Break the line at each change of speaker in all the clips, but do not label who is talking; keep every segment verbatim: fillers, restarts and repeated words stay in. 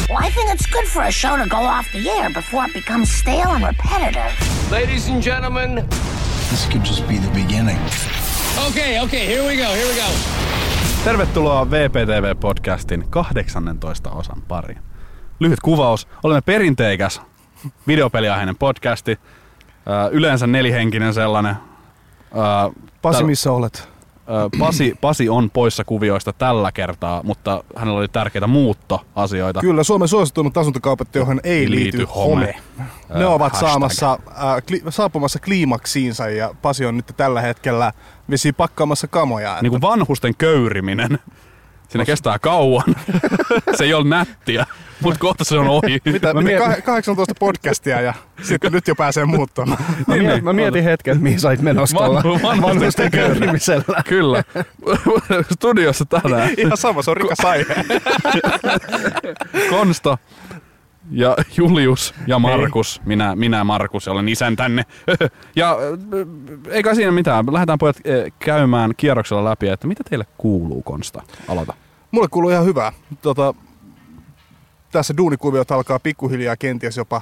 Well, I think it's good for a show to go off the air before it becomes stale and repetitive.
Ladies and gentlemen.
This could just be the beginning.
Okay, okay, here we go, here we go.
Tervetuloa V P T V-podcastin kahdeksannentoista osan pariin. Lyhyt kuvaus. Olemme perinteikäs videopeliaiheinen podcasti. Yleensä nelihenkinen sellainen.
Pasi, missä olet?
Pasi, Pasi on poissa kuvioista tällä kertaa, mutta hänellä oli tärkeitä muuttoasioita.
Kyllä, Suomen suosituimmat asuntokaupat, johon ei liity, liity home. home. Ne ovat saamassa, äh, kli, saapumassa kliimaksiinsa ja Pasi on nyt tällä hetkellä vesi pakkaamassa kamoja. Että...
Niin kuin vanhusten köyriminen. Siinä Os... kestää kauan. Se ei ole nättiä, mutta kohta se on ohi.
Mitä, mä mietin... kahdeksantoista podcastia ja sitten nyt jo pääsee muuttamaan.
Mä, mietin, mä mietin hetken, että mihin sait menossa tuolla
Van,
vanhusten köyrimisellä.
Kyllä. Studiossa tänään.
Ihan sama, se on rikas aihe.
Konsta ja Julius ja Markus. Minä, minä Markus, olen isän tänne. Ja eikä siinä mitään. Lähdetään pojat käymään kierroksella läpi, että mitä teille kuuluu, Konsta? Aloita.
Mulle kuuluu ihan hyvää. Tota, tässä duunikuviot alkaa pikkuhiljaa kenties jopa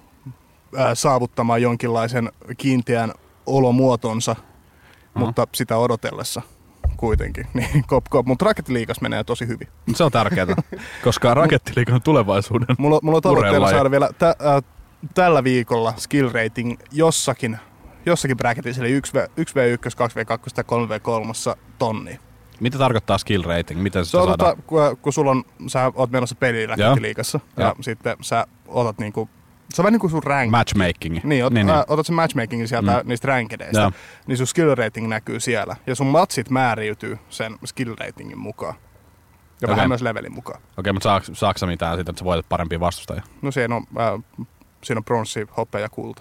ää, saavuttamaan jonkinlaisen kiinteän olomuotonsa, uh-huh. mutta sitä odotellessa kuitenkin. Niin, kop, kop. Mutta Rakettiliigassa menee tosi hyvin.
Se on tärkeää, koska Rakettiliiga on tulevaisuuden
Mulla, mulla on tavoitteena saada vielä tä, ää, tällä viikolla skill rating jossakin, jossakin bracketissa, eli yksi v yksi, kaksi v kaksi ja kolme v kolme tonni.
Mitä tarkoittaa skill rating? Miten se
saadaan?
Tota,
kun, kun sulla on, sä oot menossa peliin Rakettiliigassa ja, ja sitten sä otat niinku, se on vähän niin kuin sun rank.
Matchmaking.
Niin, ot, niin, ä, otat sen matchmakingin sieltä mm. niistä rankedeista, ja. niin sun skill rating näkyy siellä. Ja sun matsit määriytyy sen skill ratingin mukaan. Ja okay. vähän myös levelin mukaan.
Okei, okay, mutta saaks, saaks sä mitään siitä, että sä voitat parempia vastustajia?
No siinä on, äh, siinä on bronssi, hopea ja kulta.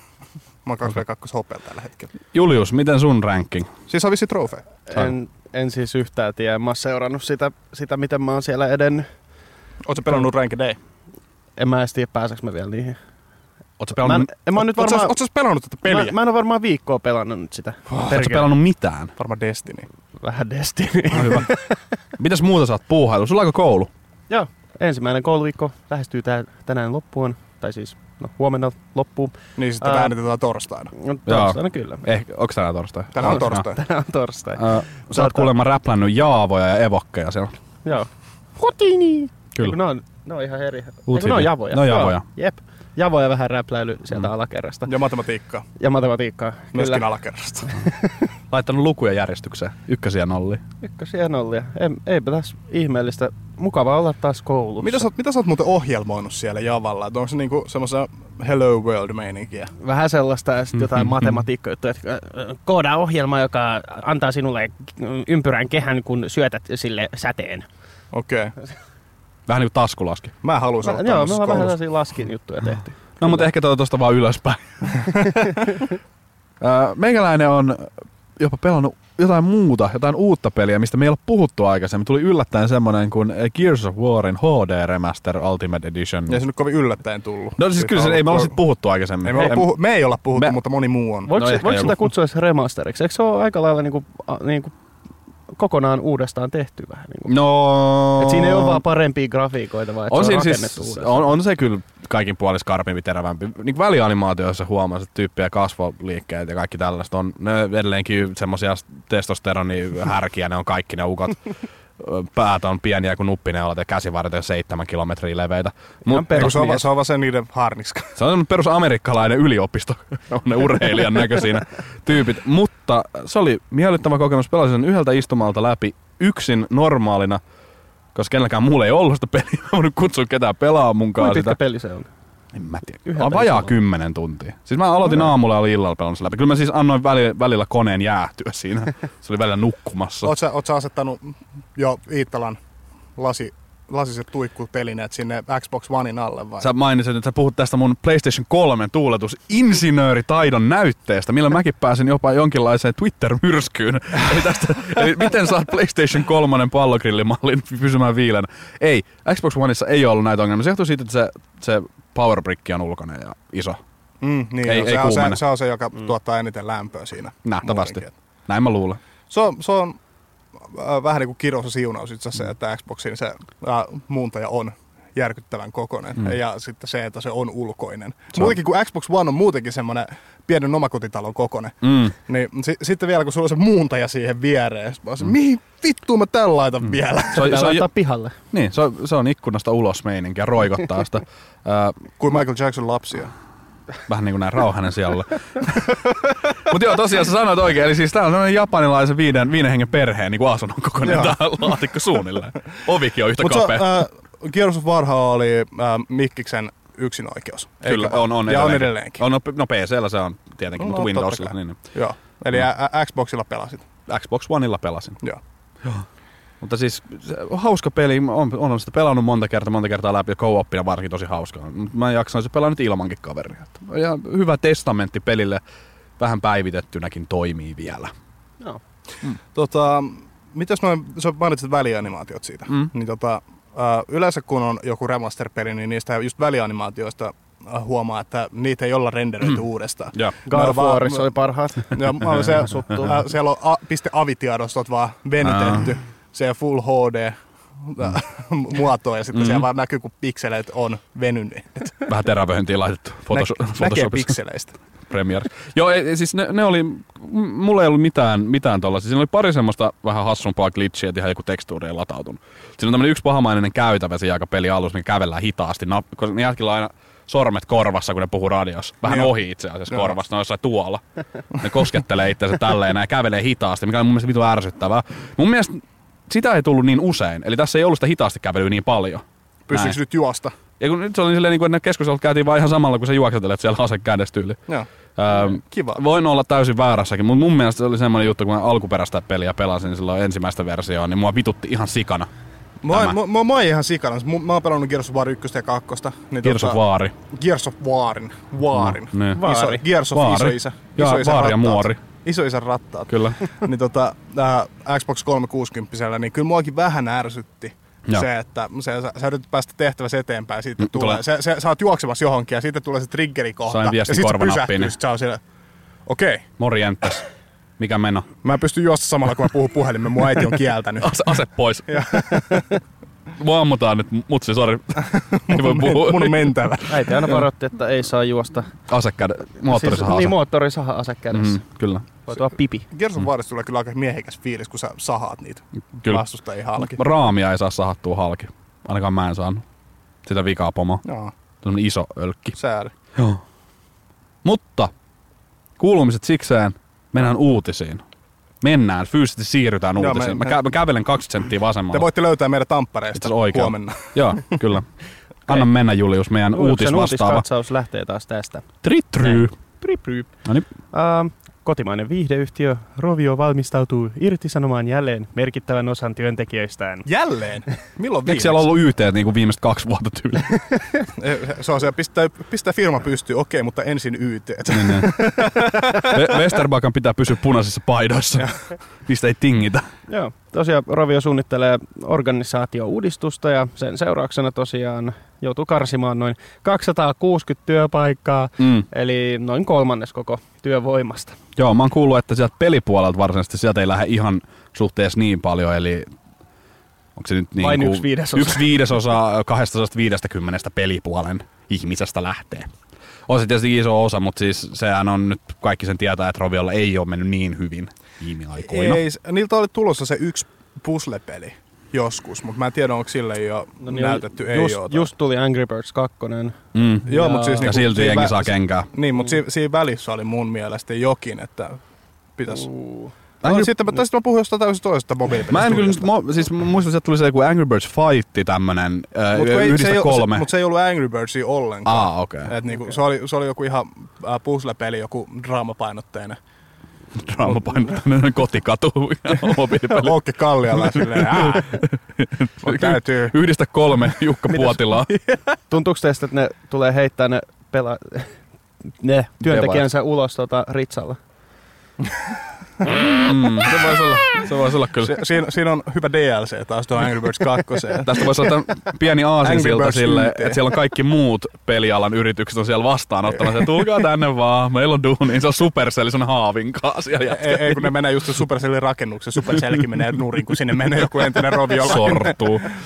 Mä oon kaksi v kaksi hopea tällä hetkellä.
Julius, miten sun ranking?
Siis on vissi trofee.
En, en siis yhtään tiedä. Mä oon seurannut sitä, sitä miten mä oon siellä edennyt.
Oot sä pelannut Ranked D?
En mä edes tiedä, pääseks mä vielä niihin.
Oot sä pelannut,
mä en, mä nyt varmaan,
oot sä pelannut tätä peliä?
Mä, mä en ole varmaan viikkoa pelannut nyt sitä.
Oh, oot sä pelannut mitään?
Varmaan Destiny.
Vähän Destiny.
No, hyvä. Mitäs muuta sä oot puuhailu? Sulla aika koulu?
Joo, ensimmäinen kouluviikko lähestyy tää, tänään loppuun. Tai siis no, huomenna loppuun.
Niin sitten uh, äänitetään torstaina.
No, torstaina kyllä.
Eh, onks tänään torstai?
Tänään on torstai.
Tänään on torstai.
Uh, sä oot kuulemma räplännyt jaavoja ja evokkeja siellä.
Joo. Hotini!
Kyllä.
Ne on, ne on ihan eri.
Eikö
ne on javoja?
Ne on javoja.
Jep. Javoja vähän räpläily sieltä mm. alakerrasta.
Ja matematiikkaa.
Ja matematiikkaa.
Myöskin
kyllä.
alakerrasta.
Laittanut lukuja järjestykseen. Ykkösiä nollia.
Ykkösiä nollia. Ei, eipä tässä ihmeellistä. Mukavaa olla taas koulussa.
Mitä sä, mitä sä oot muuten ohjelmoinut siellä Javalla? Onko se niinku semmoista Hello World-meininkiä?
Vähän sellaista ja sitten jotain matematiikkajuttuja. Koodaa ohjelma, joka antaa sinulle ympyrän kehän, kun syötät sille säteen.
Okei. Okay.
Vähän niinku taskulaski.
Mä haluaisin olla
Joo, me ollaan vähän sellaisia laskin juttuja tehty.
No, mutta ehkä tuosta vaan ylöspäin. Meikäläinen on jopa pelannut jotain muuta, jotain uutta peliä, mistä me ei ole puhuttu aikaisemmin. Tuli yllättäen semmoinen kuin Gears of Warin H D Remaster Ultimate Edition.
Ei se nyt kovin yllättäen tullut.
No siis
Siitä
kyllä se, ei me olla sit puhuttu aikaisemmin.
Ei me, olla puhu, me ei olla puhuttu, me... mutta moni muu on.
Voiko,
no,
voiko sitä kutsua remasteriksi? Eikö se ole aika lailla niinku, niinku kokonaan uudestaan tehty vähän? Niinku?
No...
Et siinä ei ole vaan parempia grafiikoita, vaan
on
se on
siis,
uudestaan.
On, on se kyllä kaikin puolin skarpimpi, terävämpi. Niin välianimaatioissa huomaa, että tyyppiä kasvoliikkeet ja kaikki tällaista on. Ne edelleenkin semmosia testosteronihärkiä, ne on kaikki ne ukot. Päät on pieniä kuin nuppineulat ja käsivarret on seitsemän kilometriä leveitä. Mut,
se, on, se on vaan se niiden harniska.
Se on perus amerikkalainen yliopisto. On ne urheilijan näköisiä tyypit. Mutta se oli miellyttävä kokemus. Pelasin sen yhdeltä istumalta läpi yksin normaalina, koska kenelläkään muulla ei ollut sitä peliä. Mä voinut kutsua ketään pelaa munkaan sitä.
Kuinka pitkä peli se on?
En mä tiedä. On vajaa kymmenen tuntia. Siis mä aloitin no. aamulla ja olin illalla pelannut läpi. Kyllä mä siis annoin välillä, välillä koneen jäähtyä siinä. Se oli välillä nukkumassa.
Oot sä, oot sä asettanut jo Iittalan lasi, lasiset tuikkutelineet sinne Xbox Onein alle vai?
Sä mainitsit, että sä puhut tästä mun PlayStation kolme tuuletusinsinööritaidon näytteestä, millä mäkin pääsin jopa jonkinlaiseen Twitter-myrskyyn. eli, tästä, eli miten saat PlayStation kolme pallogrillimallin pysymään viilenä? Ei, Xbox Oneissa ei ollut näitä ongelmia. Se johtuu siitä, että se, se powerbrick on ulkoinen ja iso.
Mm, niin
ei,
joo,
ei
se, on se,
kuumene.
se on se, joka mm. tuottaa eniten lämpöä siinä.
Nähtävästi. Näin mä luulen.
Se on, se on äh, vähän niin kuin kirous ja siunaus itse asiassa, että Xboxin se äh, muuntaja on järkyttävän kokoinen. Mm. Ja sitten se, että se on ulkoinen. Se muutenkin kun Xbox One on muutenkin semmoinen pienen omakotitalon kokoinen, mm. niin s- sitten vielä kun sulla on se muuntaja siihen viereen, mä oon se, mihin vittuun mä tän laitan mm. vielä?
Se on, se on jo pihalle.
Niin, se on, se on ikkunasta ulos meininkiä, roikottaa sitä. uh,
kuin Michael Jackson lapsia.
Vähän niin kuin näin rauhanen siellä. Mutta joo, tosiaan sä sanoit oikein. Eli siis tää on sellainen japanilaisen viiden, viiden hengen perheen niin kuin asunnon kokoinen tää laatikko suunnilleen. Ovikin on yhtä
Mut
kapea.
Mutta äh, Gears of Warhan oli äh, Mikkiksen yksinoikeus.
Kyllä, on, on
ja
edelleenkin.
on edelleenkin.
On, no P C:llä se on tietenkin, no, mutta Windowsilla. Niin.
Joo, eli mm. ä- Xboxilla pelasit.
Xbox Oneilla pelasin.
Joo.
Joo. Mutta siis on hauska peli, on, on sitä pelannut monta kertaa, monta kertaa läpi ja co-opina varsinkin tosi hauskaa. Mä jaksan se pelaa nyt ilmankin kaveria. Ja hyvä testamentti pelille, vähän päivitettynäkin toimii vielä.
Joo.
Mm. Tota, mitäs noin, sä mainitsit välianimaatiot siitä, mm. niin tota, äh, yleensä kun on joku remaster-peli, niin niistä just välianimaatioista äh, huomaa, että niitä ei olla renderöity mm. uudestaan.
Ja.
God of Warissa oli parhaat.
Ja, se, äh, siellä on a, .avi-tiedostot vaan venytetty. Ah. Se full H D mm. muotoa ja sitten mm-hmm. siellä vaan näkyy, kun pikseleet on venyneet.
Vähän terävöintiä laitettu Photoshop,
Nä, näkee pikseleistä.
Premiere. Joo, ei, siis ne, ne oli, mulla ei ollut mitään, mitään tollaisia. Siinä oli pari semmoista vähän hassumpaa glitchiä, että ihan joku tekstuuri ei latautunut. Siinä on tämmönen yksi pahamainen käytävä siinä aika peli alussa, mikä kävellään hitaasti, koska ne jätkillä on aina sormet korvassa, kun ne puhuu radiossa. Vähän niin ohi itse asiassa korvassa, ne on jossain tuolla. Ne koskettelee itseänsä tälleen ja kävelee hitaasti, mikä on mun mielestä vitun ärsyttävää. Mun mielestä sitä ei tullut niin usein, eli tässä ei ollut sitä hitaasti kävelyä niin paljon.
Pystyykö nyt juosta? Ja
kun nyt se oli silleen, niin kuin, että ne keskustelut käytiin vaan ihan samalla, kun sä juoksetelet siellä ase kädessä tyyli.
Joo.
Öö,
Kiva.
Voin olla täysin väärässäkin, mutta mun mielestä se oli semmoinen juttu, kun mä alkuperäistä peliä pelasin silloin ensimmäistä versioon, niin mua vitutti ihan sikana.
Mä, mä, mä, mä oon ihan sikana. Mä oon pelannut Gears of War yksi ja kaksi. Niin
Gears
tota,
of War.
Gears of Warin. Warin.
No, niin.
Iso, Gears of
Vaari.
isoisä.
Ja,
isoisän
Vaari ja muori.
Isoisän rattaat.
Kyllä.
niin tota, äh, Xbox kolmesataakuusikymmentä, niin kyllä muakin vähän ärsytti. Ja. Se, että se, sä, sä yrität päästä tehtävässä eteenpäin, sitten tulee, tulee. Se, se, sä oot juoksemassa johonkin ja sitten tulee se triggerikohta.
Sain viesti
ja sitten
korvanappiin.
Ja sit sä oot siellä, okei. Okay.
Morjentes. Mikä meno?
Mä en pysty juosta samalla, kun mä puhun puhelimen. Mun äiti on kieltänyt.
Ase, ase pois. Mua ammutaan nyt, mutsi, sori. Ei voi puhua.
Mun on mentävä.
Äiti aina varoitti, että ei saa juosta.
Asekädä, moottorisaha
siis, Niin, moottorisaha ase kädessä.
Mm, kyllä.
Voi tuoda pipi.
Gears of Warista tulee kyllä aika miehekäs fiilis, kun sä sahaat niitä
kyllä.
vastustajia halki.
Raamia ei saa sahattua halki. Ainakaan mä en saanut. Sitä vikaa pomoa.
Joo.
Sellainen iso ölkki.
Sääli.
Joo. Mutta kuulumiset sikseen mennään uutisiin. Mennään, fyysisesti siirrytään
Joo,
uutisiin.
me,
mä, kä- mä kävelen kaksi senttiä vasemmalla.
Te voitte löytää meidän Tampereesta huomenna.
Joo, kyllä. Anna mennä, Julius, meidän uutisvastaava.
Uutiskatsaus lähtee taas tästä.
Tritry.
Tritry.
No niin.
Uh, kotimainen viihdeyhtiö Rovio valmistautuu irtisanomaan jälleen merkittävän osan työntekijöistään.
Jälleen? Milloin viimeksi?
Eikö siellä ollut Y T niin kuin viimeiset kaksi vuotta tyyli?
Se on se, pistää, pistää firma pystyy, okei, mutta ensin Y T.
Niin, niin. Westerbakan pitää pysyä punaisissa paidoissa. Mistä ei tingitä.
Joo, tosiaan Rovio suunnittelee organisaatio-uudistusta ja sen seurauksena tosiaan joutuu karsimaan noin kaksisataakuusikymmentä työpaikkaa, mm. eli noin kolmannes koko työvoimasta.
Joo, mä oon kuullut, että sieltä pelipuolelta varsinaisesti sieltä ei lähde ihan suhteessa niin paljon, eli onko se nyt niin
vain
kuin
yksi viidesosa.
Yksi viidesosa kaksisataaviisikymmentä pelipuolen ihmisestä lähtee. On se tietysti iso osa, mutta siis sehän on nyt, kaikki sen tietää, että Roviolla ei ole mennyt niin hyvin viime aikoina.
Ei, niiltä oli tulossa se yksi puzzle-peli joskus, mutta mä en tiedä, onko sille jo no niin, näytetty. Ei
just,
ole.
Just tuli Angry Birds kaksi.
Mm. Joo, mutta siis
ja niinku, silti jengi saa kenkää.
Niin, mutta mm. si- siinä välissä oli mun mielestä jokin, että pitäisi... Uh.
Angry...
No, sitten, sitten mä puhun jostain täysin toisesta mobiilipelistä.
Mä en kyllä, mo, siis muistan, että tuli se joku Angry Birds Fight tämmönen äh, mut yhdistä
ei,
kolme.
Mutta se ei ollut Angry Birdsia ollenkaan.
Ah, okei. Okay.
Niinku, okay. se, oli, se oli joku ihan äh, puzzle-peli, joku draamapainotteinen.
Draamapainotteinen kotikatu mobiilipeli.
Oukke Kalliala silleen, ää. Täytyy.
Yhdistä kolme Jukka Puotilaa.
Tuntuuko teistä, että ne tulee heittää ne, pela- ne työntekijänsä ulos tota Ritsalla?
Mm, se voisi olla, se voisi olla kyllä.
Si- siinä, siinä on hyvä D L C taas tuo Angry Birds kaksi.
Tästä voisi olla pieni aasinsilta silleen, että siellä on kaikki muut pelialan yritykset on siellä vastaanottamassa. Ja tulkaa tänne vaan, meillä on duuni. Se on Supercell, se on haavinkaa siellä.
Ei, ei, kun ne menee just Supercellin rakennuksen. Supercellkin menee nurin, kun sinne menee joku entinen Roviolla.
Sortuu.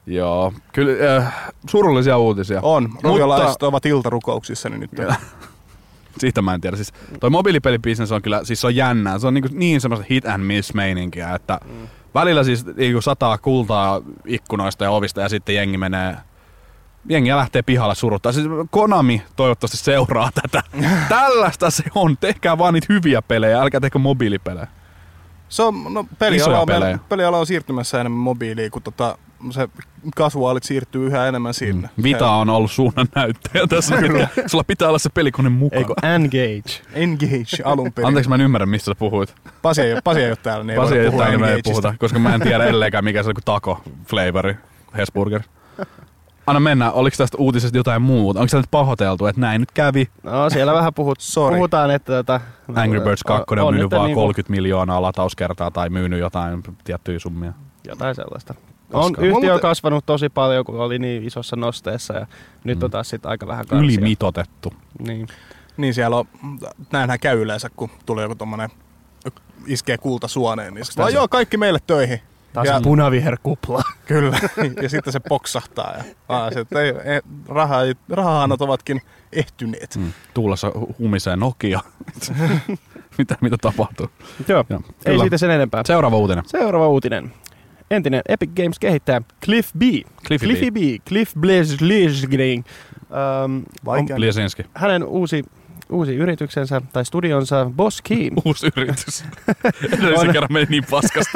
Joo, kyllä äh, surullisia uutisia.
On. Roviolaiset ovat iltarukouksissani nyt.
Siitä mä en tiedä. Siis toi mobiilipelibisnes on kyllä, siis se on jännää. Se on niin, niin semmoista hit and miss meininkiä, että mm. välillä siis niin sataa kultaa ikkunoista ja ovista ja sitten jengi menee, jengiä lähtee pihalle suruttaa. Siis Konami toivottavasti seuraa tätä. Tällaista se on. Tehkää vaan niitä hyviä pelejä, älkää tehkö mobiilipelejä.
Se on, no, peliala, on, peliala on siirtymässä enemmän mobiiliin, kun tota, se kasuaalit siirtyy yhä enemmän sinne.
Mm. Vita on ollut suunnan näyttäjä tässä. Sulla pitää olla se pelikone mukaan.
Eikö Engage?
Engage alun perin.
Anteeksi, mä en ymmärrä, mistä sä puhuit.
Pasi ei, Pasi ei ole täällä, niin ei
Pasi
voida
ei
puhua
täällä, niin ei
Engageista.
puhuta, koska mä en tiedä ellekään mikä se on kuin taco flavori Hesburger. Anna mennä, oliko tästä uutisesta jotain muuta? Onko se nyt pahoiteltu, että näin nyt kävi?
No siellä vähän puhut, puhutaan, että... Tota,
Angry Birds kaksi on, on myynyt vaan
niinku
kolmekymmentä miljoonaa latauskertaa tai myynyt jotain tiettyjä summia.
Jotain sellaista. On, yhtiö on kasvanut tosi paljon, kun oli niin isossa nosteessa ja nyt mm. on taas sit aika vähän karsia.
Ylimitotettu.
Niin.
Niin siellä on, näinhän käy yleensä, kun tulee joku tommonen, iskee kulta suoneen, niin vaan joo, kaikki meille töihin.
Taas ja, punaviherkupla.
Kyllä, ja sitten se poksahtaa. Ja, aa, se, ei, ei, raha, rahahanat ovatkin ehtyneet.
Mm. Tuulessa humisee Nokia. mitä, mitä tapahtuu?
Joo, ja, ei siitä sen enempää.
Seuraava uutinen.
Seuraava uutinen. Entinen Epic Games kehittäjä Cliff B.
Cliffy,
Cliffy B. B. Cliff Bleszinski. Um,
Bleszinski.
Hänen uusi... Uusi yrityksensä tai studionsa Boss Key.
Uusi yritys. Edellisen kerran meni niin paskasti.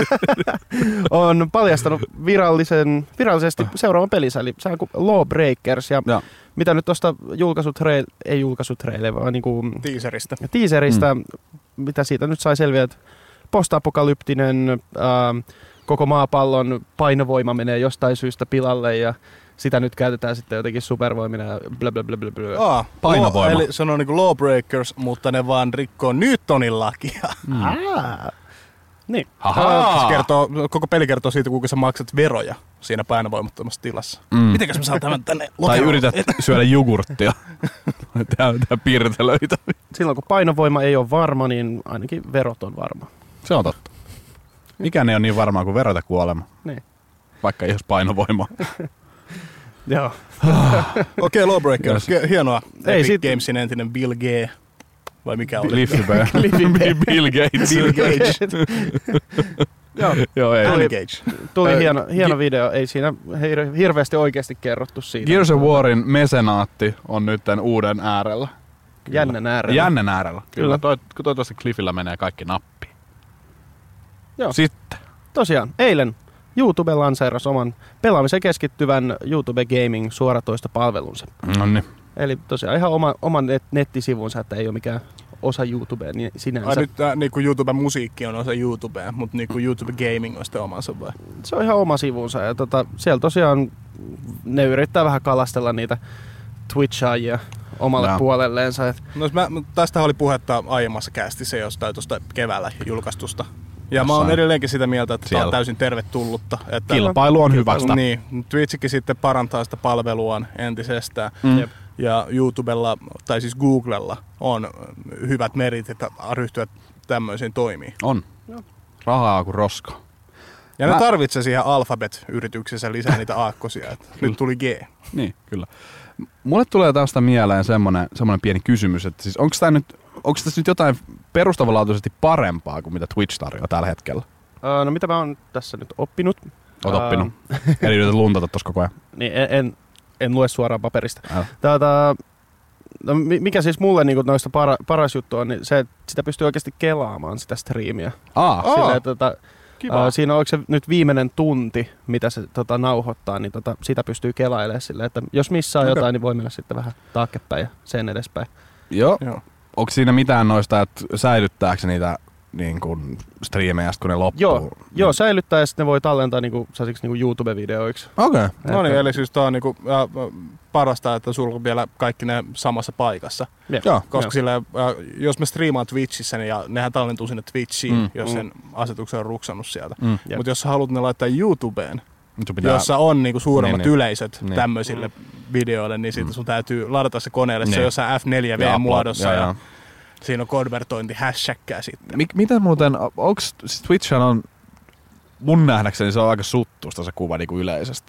On paljastanut virallisen, virallisesti seuraavan pelinsä, eli se on kuin Lawbreakers. Ja, ja mitä nyt tuosta julkaisutreille, ei julkaisutreille, vaan niinku
teaserista.
Teaserista, mm. mitä siitä nyt sai selviä, että postapokalyptinen, äh, koko maapallon painovoima menee jostain syystä pilalle ja sitä nyt käytetään sitten jotenkin supervoimina ja blä blä blä blä blä.
Aa,
painovoima.
Law, eli se on niinku Lawbreakers, mutta ne vaan rikkoo Newtonin lakia.
Mm. Ah. Niin.
Se kertoo, koko peli kertoo siitä, kuinka sä maksat veroja siinä painovoimattomassa tilassa. Mm. Mitenkäs mä saan tämän tänne
lokeroon? Tai yrität syödä jogurttia. Tehdään piirtelöitä.
Silloin kun painovoima ei ole varma, niin ainakin verot on varma.
Se on totta. Mikään ei ole niin varmaa kuin verot ja kuolema.
Niin.
Vaikka ei olisi painovoimaa.
Joo.
Okei, okay, Lawbreakers. Hienoa. Ei, Epic sit... Gamesin entinen Bill G. Vai mikä oli?
Cliffy B. Bill Gates.
Bill Gates.
Joo,
Joo ei.
Tuli, tuli äh, hieno, hieno video. Ei siinä hir- hirveästi oikeasti kerrottu siitä.
Gears of Warin mesenaatti on nyt uuden äärellä. Kyllä.
Jännän äärellä.
Jännän äärellä. Kyllä. Toi, toivottavasti Cliffillä menee kaikki nappiin.
Joo.
Sitten.
Tosiaan, eilen YouTube lanseerasi oman pelaamiseen keskittyvän YouTube Gaming suoratoistopalvelunsa.
No niin.
Eli tosiaan ihan oma, oman net, nettisivunsa, että ei ole mikään osa YouTubea niin sinänsä.
Ai nyt äh, niinku YouTube-musiikki on osa YouTubea, mutta niinku YouTube Gaming on sitten omansa vai?
Se on ihan oma sivunsa ja tota, siellä tosiaan ne yrittää vähän kalastella niitä Twitchaajia omalle no. puolelleensa. Et...
No, mä, tästä oli puhetta aiemmassa kästissä jostain tuosta keväällä julkaistusta. Ja mä oon edelleenkin sitä mieltä, että tämä on täysin tervetullutta. Että
kilpailu on hyvästä.
Niin, Twitchikin sitten parantaa sitä palveluaan entisestään. Mm. Ja YouTubella, tai siis Googlella, on hyvät merit, että ryhtyä tämmöisiin toimiin.
On. Joo. Rahaa kuin roska.
Ja mä... ne tarvitsee siihen Alphabet-yrityksessä lisää niitä aakkosia. Että nyt tuli G.
Niin, kyllä. Mulle tulee tästä mieleen semmoinen, semmoinen pieni kysymys, että siis onko tämä nyt, onko tässä nyt jotain perustavanlaatuisesti parempaa kuin mitä Twitch tarjoaa tällä hetkellä?
Uh, no mitä mä oon tässä nyt oppinut?
Oot uh... oppinut. Eli yrität luntata tuossa koko ajan.
Niin, en, en, en lue suoraan paperista. Tätä, no mikä siis mulle niin noista para, paras juttu on, niin se, että sitä pystyy oikeasti kelaamaan sitä striimiä.
Aa,
Silleen, tota, Uh, siinä onko se nyt viimeinen tunti, mitä se tota, nauhoittaa, niin tota, sitä pystyy kelailemaan silleen, että jos missaa okay. jotain, niin voi mennä sitten vähän taaksepäin ja sen edespäin.
Joo. Joo. Onko siinä mitään noista, että säilyttääkö niitä niin kuin striimejä, kun ne loppuu?
Joo, Joo säilyttää ja sitten ne voi tallentaa niinku, niinku YouTube-videoiksi.
Okei. Okay. No niin, eli siis tää on niinku, äh, parasta, että sulla on vielä kaikki ne samassa paikassa.
Joo.
Koska sillä, äh, jos me striimaan Twitchissä, niin ja nehän tallentuu sinne Twitchiin, mm. jos sen mm. asetuksen on ruksannut sieltä. Mm. Mutta jos sä haluat ne laittaa YouTubeen, pitää... jossa on niinku suuremmat niin, yleisöt niin. tämmöisille mm. videoille, niin siitä mm. sun täytyy ladata se koneelle. Niin. Se on jossain F neljä V-muodossa. Ja, ja, ja siinä on konvertointi hashtagia sitten.
Mik, miten muuten, onks Twitch on, mun nähdäkseni se on aika suttusta se kuva niinku yleisesti.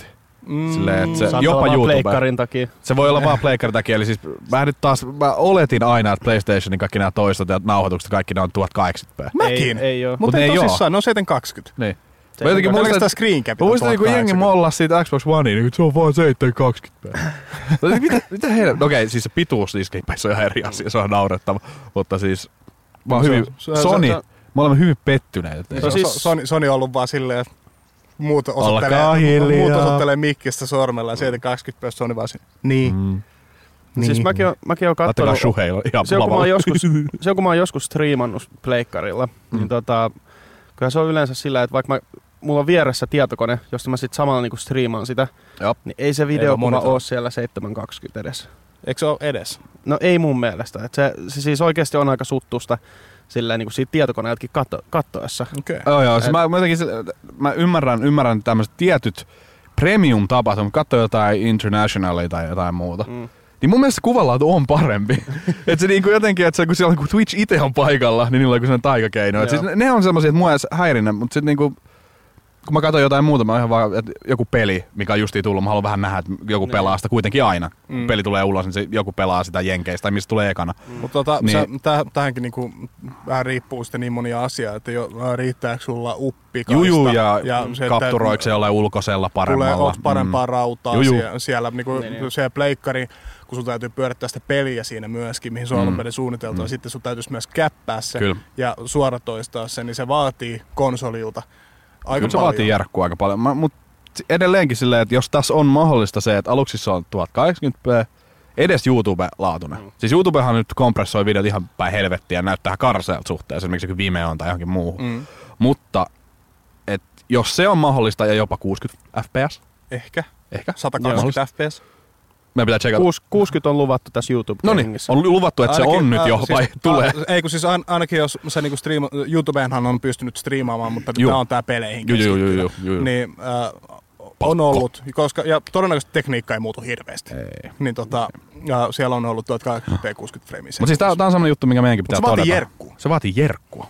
Mm, Silleen, että se,
Saattaa
jopa
olla
YouTube.
pleikkarin takia.
Se voi olla vaan pleikkarin takia. Eli siis mä nyt taas, mä oletin aina, että PlayStationin kaikki nämä toistot ja nauhoitukset, kaikki ne on tuhatkahdeksankymmentä p.
Mäkin.
Ei, ei oo.
Mutta
Mut
ei
ne ei
tosissaan, ne on seitsemänsataakaksikymmentä.
Niin.
Mä jotenkin muistan, että screen capit on
muistan, kun jengi mollas siitä Xbox Onea, niin se on vaan seitsemänsataakaksikymmentä p. mitä, mitä heillä? No okei, okay, siis se pituus diskeipäissä on ihan eri asia, se on naurettava. Mutta siis mä oon hyvin,
se, se,
Sony,
se, se,
me olemme hyvin pettyneet.
Se, siis, Sony, Sony on ollut vaan silleen, että muut osoittelee,
hiljaa.
muut osoittelee mikkistä sormella ja seitsemänsataakaksikymmentä p Sony vaan silleen, niin. Mm.
Niin. Siis mäkin oon, mäkin oon kattonut, se on, kun mä oon joskus, se on kun mä oon joskus striimannut pleikkarilla, mm. niin tota, kyllä se on yleensä sillä, että vaikka mä, mulla on vieressä tietokone, josta mä sit samalla niinku striimaan sitä, Jop. niin ei se videokuva oo siellä seitsemänsataakaksikymmentä edes.
Eikö se oo edes?
No ei mun mielestä. Et se, se siis oikeesti on aika suttusta silleen niinku siitä tietokoneeltakin katto, kattoessa.
Okay.
Joo joo, siis mä, mä, jotenkin, mä ymmärrän, ymmärrän tämmöiset tietyt premium-tapahtumat, katso jotain Internationalia tai jotain muuta. Mm. Niin mun mielestä kuvanlaatu on parempi. Että se niinku jotenkin, että se, kun, siellä, kun Twitch itse on paikalla, niin niillä on sellainen taikakeino. Siis ne on semmosia, että mua ei häirinne, mutta sitten niinku, kun mä katson jotain muuta, mä ihan vaan, että joku peli, mikä on justiin tullut, mä haluan vähän nähdä, että joku pelaa sitä kuitenkin aina. Mm. Peli tulee ulos, niin se joku pelaa sitä jenkeistä tai mistä tulee ekana.
Mm. Mutta tota, niin. täh, tähänkin niinku, vähän riippuu sitten niin monia asiaa, että jo, riittääkö sulla uppikaista.
Juju ja, ja se, kapturoiko se jollain ulkoisella paremmalla.
Tulee, onko parempaa mm. rautaa
Juju.
siellä, siellä niinku, niin, se pleikkari, kun sun täytyy pyörittää sitä peliä siinä myöskin, mihin se on mm. alun perin suunniteltu, mm. ja sitten sun täytyisi myös käppää se Kyllä. ja suoratoistaa se, niin se vaatii konsolilta aika
Kyllä se
paljon.
vaatii järkkua aika paljon, mutta edelleenkin silleen, että jos tässä on mahdollista se, että aluksi se on tuhatkahdeksankymmentä p, edes YouTube-laatuinen. Mm. Siis YouTubehan nyt kompressoi videot ihan päin helvettiä ja näyttää karseelta suhteessa, esimerkiksi joku Vimeoon tai johonkin muuhun. Mm. Mutta et, jos se on mahdollista ja jopa kuusikymmentä f p s.
Ehkä.
Ehkä.
sata kaksikymmentä f p s.
Me pitää checkata.
kuusikymmentä on luvattu tässä YouTube-kengissä.
No niin, on luvattu, että ainakin, se on nyt jo,
siis,
vai tulee?
A, ei kun siis an, ainakin jos se niinku striima, YouTubeenhan on pystynyt striimaamaan, mutta tämä on tää peleihin keskittyvä. Niin äh, on ollut, koska, ja todennäköisesti tekniikka ei muutu hirveästi. Ei. Niin tota, ja siellä on ollut tuhatkahdeksankymmentä p kuusikymmentä frameja.
Mutta siis tää, tää on sellainen juttu, mikä meidänkin pitää
todeta. Se vaatii
todeta.
jerkkua.
Se vaatii jerkkua.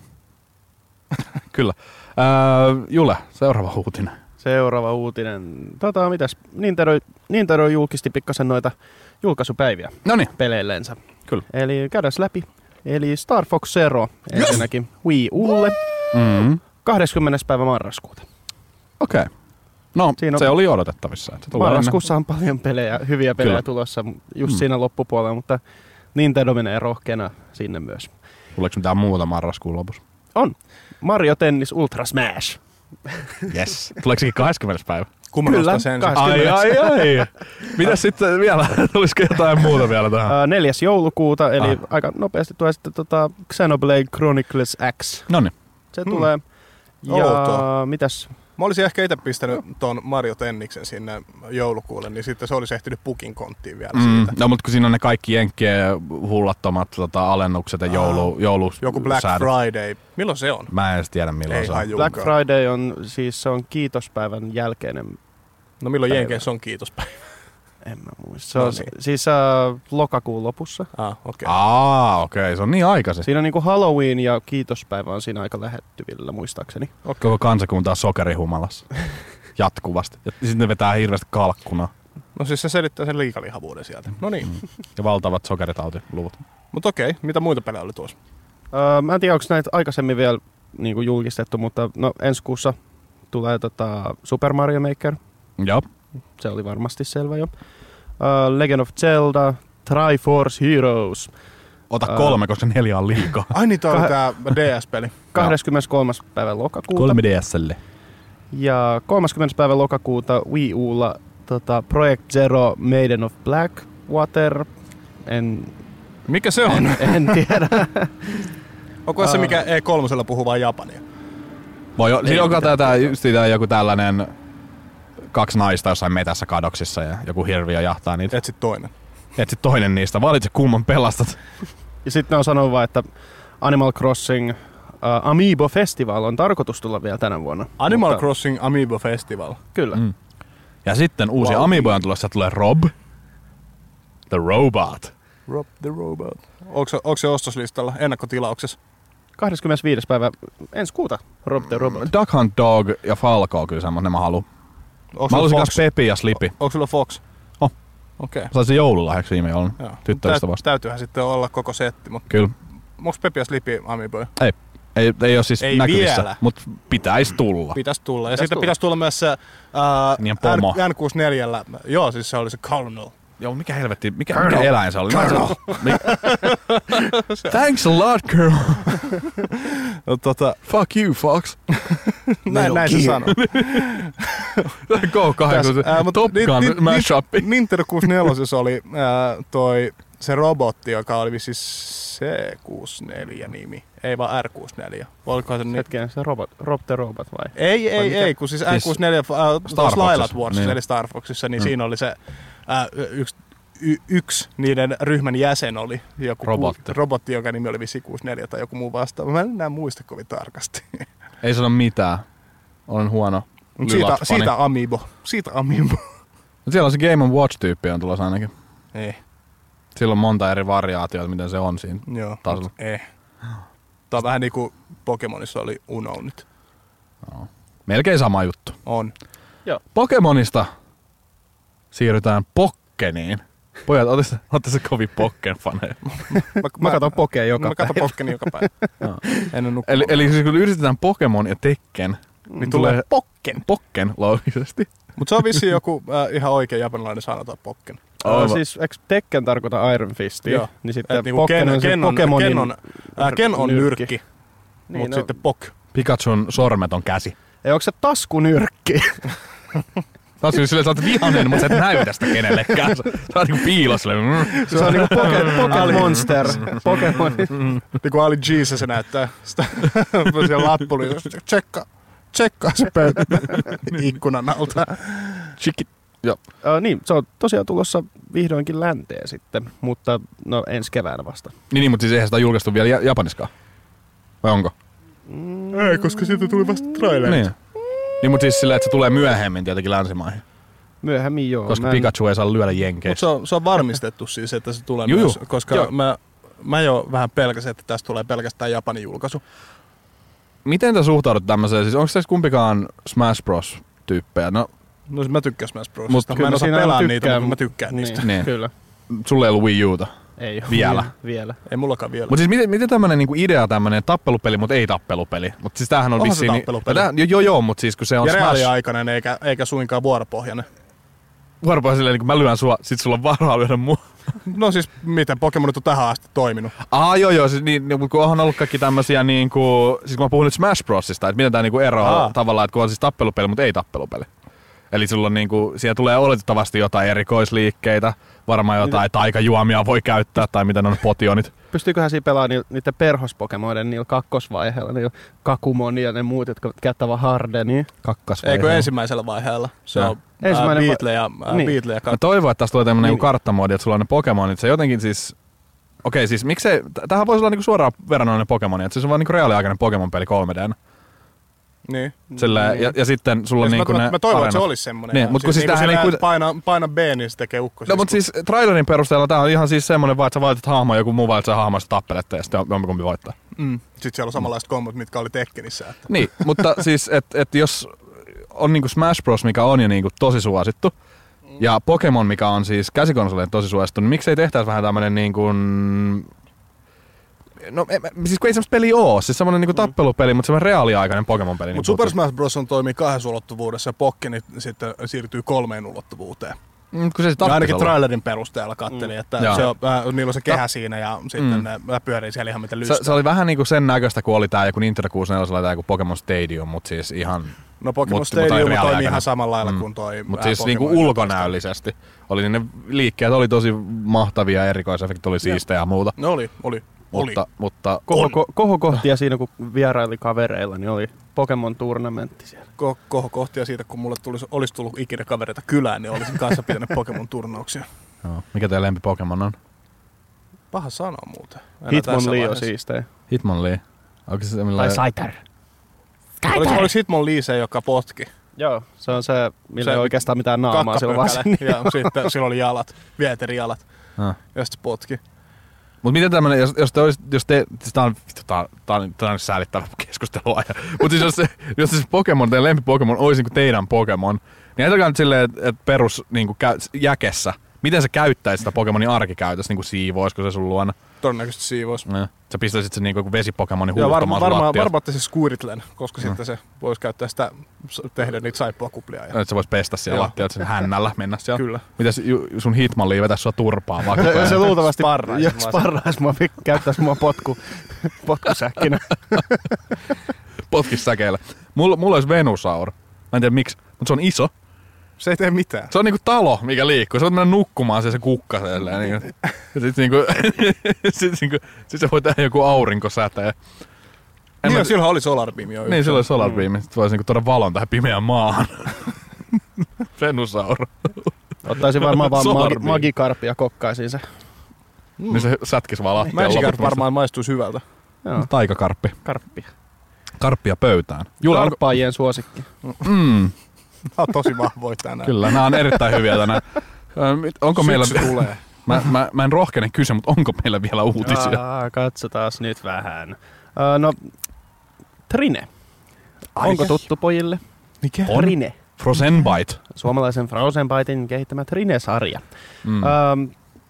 Kyllä. Äh, Jule, seuraava uutinen.
Seuraava uutinen. Tota, mitäs? Nintendo, Nintendo julkisti pikkasen noita julkaisupäiviä
Noniin.
peleillensä.
Kyllä.
Eli käydäs läpi. Eli Star Fox Zero yes. ensinnäkin Wii Ulle
mm-hmm.
kahdeskymmenes päivä marraskuuta.
Okei. Okay. No, siinä se on, oli odotettavissa. Että
marraskuussa on paljon pelejä, hyviä pelejä Kyllä. tulossa just mm. siinä loppupuolella, mutta Nintendo menee rohkeana sinne myös.
Tuleeko mitään muuta marraskuun lopussa?
On. Mario Tennis Ultra Smash.
Yes. Tuleeko sekin kahdeskymmenes päivä?
Kumman ostaa sen?
Ai, ai, ai. Mitäs sitten vielä? Tulisiko jotain muuta vielä tähän?
Uh, neljäs joulukuuta, eli ah. aika nopeasti tulee sitten tota Xenoblade Chronicles X.
Noniin.
Se hmm. tulee. Ja
Outoa.
mitäs?
Mä olisin ehkä itse pistänyt ton Mario Tenniksen sinne joulukuulle, niin sitten se olisi ehtinyt pukin konttiin vielä mm. siitä.
No mutta kun siinä on ne kaikki jenkkien hullattomat tota, alennukset ja joulu, joulu
Joku Black
säädöt.
Friday. Milloin se on?
Mä en edes tiedä milloin
Ei
se on.
Black Friday on siis se on kiitospäivän jälkeinen.
No milloin jenkeissä on kiitospäivä?
En mä muista. Se on no niin. siis uh, lokakuun lopussa.
Ah, okei.
Okay. Ah, okei. Okay. Se on niin aikaisin.
Siinä on niinku Halloween ja kiitospäivä on siinä aika lähettyvillä, muistaakseni.
Okay. Koko kansakunta on sokerihumalassa. Jatkuvasti. Ja sitten ne vetää hirveästi kalkkuna.
No siis se selittää sen liikalihavuuden sieltä. No niin. Mm.
Ja valtavat sokeritautilut.
Mutta okei, okay. Mitä muita pelejä oli tuossa?
Öö, mä en tiedä, onko näitä aikaisemmin vielä niinku julkistettu, mutta no ensi kuussa tulee tota Super Mario Maker.
Joo.
Se oli varmasti selvä jo. Uh, Legend of Zelda, Triforce Heroes.
Ota kolme, uh, koska neljä on liikaa.
Ai niin, tää oli tää D S-peli.
kahdeskymmeneskolmas päivä lokakuuta.
kolme D S:lle.
Ja kolmaskymmenes päivä lokakuuta Wii Ulla tota, Project Zero Maiden of Blackwater. En...
Mikä se on?
En, en tiedä.
Onko se mikä E kolme puhuu vaan japania?
Voi jo, siinä onko tää just joku tällainen kaksi naista jossain metässä kadoksissa ja joku hirviö jahtaa niitä.
Etsit toinen.
Etsit toinen niistä. Valitse kumman pelastat.
Ja sitten ne on sanonut vaan, että Animal Crossing uh, Amiibo Festival on tarkoitus tulla vielä tänä vuonna.
Animal mutta... Crossing Amiibo Festival.
Kyllä. Mm.
Ja sitten uusi wow. Amiiboja on tulossa. Tulee Rob the Robot.
Rob the Robot. Onko se, onko se ostoslistalla ennakkotilauksessa?
kahdeskymmenesviides päivä ensi kuuta Rob the Robot.
Duck Hunt Dog ja Falco kyllä semmoinen mä haluun. Mä haluaisin kans Pepi ja Slipi.
Onko sulla Fox?
On.
Okei.
Mä saisin joululahjaksi viime joulun tyttöystä vasta.
Täytyyhän sitten olla koko setti, mutta
Kyllä.
onko Pepi ja Slipi Amiiboja?
Ei. Ei, ei ole siis
ei
näkyvissä, mutta pitäisi tulla.
Pitäisi tulla. Ja
Pitäis
sitten
tulla.
pitäisi tulla myös se
Niin pomo.
N kuusikymmentäneljä. Joo, siis se oli se Colonel.
Joo, mikä helvetti, mikä, mikä eläin se oli? Mi- Thanks a lot, girl.
No, tota,
Fuck you, Fox.
näin, näin se sanoo.
Go kahdeksan. Top Gun mashup.
Nintendo kuusikymmentäneljä oli ää, toi se robotti, joka oli siis C kuusikymmentäneljä nimi. Ei vaan R kuusikymmentäneljä. Olikohan se niin?
Hetken, se robot, Rob the Robot vai?
Ei, ei,
mikä?
ei, kun siis R kuusikymmentäneljä äh,
Star
Slilat Wars,
niin.
eli Star Foxissa, niin
Mm.
siinä oli se äh, yksi, y, yksi niiden ryhmän jäsen oli joku
Robotti.
Ku, robotti, joka nimi oli vissiin kuusikymmentäneljä tai joku muu vastaava. Mä en enää muista kovin tarkasti.
Ei sano mitään. Olen huono.
Mut siitä,
Lylat-fani.
siitä Amiibo. Siitä Amiibo.
Mut siellä on se Game and Watch-tyyppi on tulossa ainakin.
Ei.
Sillä on monta eri variaatiota, miten se on siinä
Joo,
tasolla.
mut ei. Tää on vähän niinku Pokemonissa oli Uno nyt.
Melkein sama juttu.
On.
Pokemonista siirrytään Pokkeniin. Pojat, ootte se kovin Pokken-faneja.
Mä,
Mä katon Pokea joka
Mä katon Pokkenin joka päivä. En ole nukkunut.
Eli, eli siis kun yhdistetään Pokemon ja Tekken,
niin tulee Pokken.
Pokken loogisesti.
Mut se on vissiin joku äh, ihan oikea japanilainen sanotaan Pokken.
Oh, siis eikö Tekken tarkoita Iron Fistia?
Joo.
Niin sitten
Et niinku
Pokken
Ken,
on se
Ken, on,
Pokemonin
Ken, on, äh, Ken on nyrkki,
Niin,
niin, mut
no-
sitten Pok.
Pikachun sormeton käsi.
Ei, onko se taskunyrkki?
Taas silleen, sä oot vihanen, mutta sä et näytä sitä kenellekään. Sä oot niinku piilossa.
Se on niinku Poke, Poke Monster. Pokemon.
Niin kuin Ali G:ssä se näyttää sitä siellä lappuli. Tsekka, tsekkaa se pöytä ikkunan alta.
Chiki. Joo.
Uh, niin, se on tosiaan tulossa vihdoinkin länteen sitten, mutta no ensi keväänä vasta.
Niin, niin, mutta siis eihän sitä ole julkaistu vielä Japaniskaan. Vai onko?
Ei, koska siitä tuli vasta trailerit.
Niin. Niin, mutta siis silleen, että se tulee myöhemmin tietenkin länsimaihin.
Myöhemmin joo.
Koska
Mä en-
Pikachu ei saa lyödä
Mutta
jenkeissä.
se on, se on varmistettu siis, että se tulee
Juu,
myös,
juu.
koska
Joo.
mä, mä jo vähän pelkäsin, että tästä tulee pelkästään Japanin julkaisu.
Miten te suhtaudut tämmöiseen? Siis onko se kumpikaan Smash Bros-tyyppejä? No,
No mä tykkään Smash Brosista.
Mut
Mä en
kyllä
osaa
siinä
pelaa
tykkää,
niitä, mutta
mut-
mä tykkään niistä.
Niin,
Niin.
kyllä.
sulle ei ollut Wii Uta.
Ei oo.
Vielä.
Vielä.
Ei mullakaan vielä.
Mutta siis miten, miten tämmönen niinku idea tämmönen tappelupeli, mutta ei tappelupeli? Mutta siis tämähän on
Onhan se
vissiin...
tappelupeli.
Tää, joo joo, mutta siis kun se on
ja
Smash...
reaaliaikainen eikä, eikä suinkaan vuoropohjainen.
Vuoropohja silleen, niin kun mä lyön sua, sit sulla on varaa lyödä mua.
No siis miten Pokemonit on tähän asti toiminut.
Aa joo joo, siis niin, niin, kun on ollut kaikki tämmösiä niinku... Siis kun mä puhun nyt Smash Brosista, että miten tää niinku eroaa
Aa.
tavallaan, että kun on siis tappelupeli, mutta ei tappelupeli. Eli sulla on niinku, siellä tulee oletettavasti jotain erikoisliikkeitä, varmaan jotain taikajuomia voi käyttää, tai mitä ne on potionit.
Pystyyköhän siinä pelaamaan ni- niiden perhospokemoiden niillä kakkosvaiheilla, niillä Kakumon ja ne muut, jotka käyttää vaan Hardenia.
Kakkasvaiheella.
Eikö ensimmäisellä vaiheella? Se
Joo.
on
Ensimmäinen
ää,
va-
Beatle ja, ää,
niin.
Beatle ja
Mä
kat-
toivon, että tässä tulee tämmönen
Niin.
niin. karttamoodi, että sulla on ne Pokemonit. Se jotenkin siis... Okei, siis miksei... Tämähän voisi olla niinku suoraan verrannollinen Pokemoni, että se on vaan niinku reaaliaikainen Pokemon-peli kolme D.
Niin.
Silleen, ja, ja sitten sulla on
Siis
niinku
mä,
ne
mä, mä toivon, että se
areenat.
olisi semmonen.
Niin,
ja
mut kun siis
niinku
tämähän
sillä
ei kuit-
paina, paina B, niin se tekee ukko.
No mut siis trailerin perusteella tää on ihan siis semmonen vaan, että sä valitat hahmoa, joku muu valitsee hahmoa, sä tappelette ja sitten jompikumpi voittaa.
Mm. Sitten siellä on samanlaiset kombot, mitkä oli Tekkenissä. Että.
Niin, mutta siis, että et jos on niinku Smash Bros, mikä on jo niinku tosi suosittu, ja Pokemon, mikä on siis käsikonsolien tosi suosittu, niin miksei tehtäisi vähän tämmönen niinku... No e, siis kun ei semmoista peliä oo, siis semmonen niinku tappelupeli, mutta semmonen reaaliaikainen Pokemon-peli.
Mutta
niin
Super
puhuttiin.
Smash Bros. On toimii kahdessa ulottuvuudessa ja Pokkeni sitten siirtyy kolmeen ulottuvuuteen.
Mm, kun se
Ja
tappelu
ainakin
olla.
trailerin perusteella kattelin, että
Joo.
se on, äh, niillä on se kehä siinä ja sitten
Mm.
ne ne pyörii siellä ihan miten lystää.
se, se oli vähän niinku sen näköistä, kun oli tää joku Nintendo kuusikymmentäneljä, oli tää joku Pokemon Stadium, mutta siis ihan...
No Pokemon
mut-
Stadium
mut
toimii
reaaliaikainen.
ihan samalla lailla
Mm.
kuin toi
Mutta
ää,
siis niinku
Pokemon.
ulkonäöllisesti. Oli ne liikkeet oli tosi mahtavia, erikoisefektit oli siistejä ja muuta.
No oli, oli, oli.
Mutta, mutta
Koho, kohokohtia siinä, kun vieraili kavereilla, niin oli Pokemon-turnaменtti siellä.
Ko- kohokohtia siitä, kun mulle tulisi, olisi tullut ikinä kavereita kylään, niin olisin kanssa pitänyt Pokemon-turnauksia.
joo. Mikä teidän lempi Pokemon on?
Paha sanoa muuten. Enää tässä
Hitmonlee on
vaiheessa.
siistejä.
Hitmonlee. Onko se
Tai
semmoinen...
Scyther.
Oliko,
Scyther!
oliko Hitmonlee se, joka potki?
Joo, se on se, millä
Se
ei oikeastaan mitään naamaa sillä vaan
Kakkapökälä.
sen.
Ja sitten sillä oli jalat, vieterijalat.
Ah.
Ja sitten se potki.
Mut miten tämmönen, jos, jos te olis, jos te, siis tää on, tää on, tää on, tää on säälittävä keskustelua. Mut siis jos, se, jos se Pokemon, teidän lempi Pokemon olisi niinku teidän Pokemon, Niin ajatelkaa nyt silleen, että et perus niinku, kä- jäkessä, miten sä käyttäisit sitä Pokemonin arkikäytössä, niinku siivoisiko se sun luona?
Todennäköisesti siivois.
No. Sä pistäisit sen niinku vesipokemonin
Joo,
huuhtomaan
varmaan
sun
varma,
lattiasta.
varma, että se Squirtlen, koska mm. sitten se voisi käyttää sitä, tehdä niitä saippuakuplia. Ja...
Että sä vois pestä siellä
Joo.
lattialta sen hännällä, mennä siellä.
Kyllä.
Mitäs ju- sun Hitmonli vetäis sua turpaa vaikka?
Se, se luultavasti
Sparrais
jos
mua.
sparrais mua, käyttäis mua potku, potkusäkkinä.
Potkis säkeillä. Mulla, mulla olisi Venusaur. Mä en tiedä miksi, mutta se on iso.
Se ei tee mitään.
Se on niinku talo, mikä liikkuu. Sä voit mennä nukkumaan se, se kukka silleen. Niinku. Ja sit, niinku, sit, niinku, sit se voi tehdä joku aurinkosäteen.
Niin jo, silloin oli Solar Beam jo.
Niin, silloin oli Solar Beam. Sit voisi niinku tuoda valon tähän pimeään maahan. Venusaur.
Ottaisin varmaan vaan
Solar
magi,
Beam.
magikarppi ja kokkaisiin se.
Niin se sätkis vaan lattiaan
Magikarp
loput.
varmaan maistuisi hyvältä.
Joo,
Taikakarppi.
karppi.
Karppia pöytään. Jule, onko,
Karppaajien suosikki.
mm,
Nämä on tosi vahvoja tänään.
kyllä, nämä on erittäin hyviä tänään. Ö, mit- Onko meillä...
Syksy tulee.
Mä, mä, mä en rohkene kysyä, mutta onko meillä vielä uutisia?
Aa, katsotaan nyt vähän. Uh, no, Trine. Onko tuttu pojille?
Mikä?
On.
Trine.
Frozenbite.
Suomalaisen Frozenbitein kehittämä Trine-sarja.
Mm.
Um,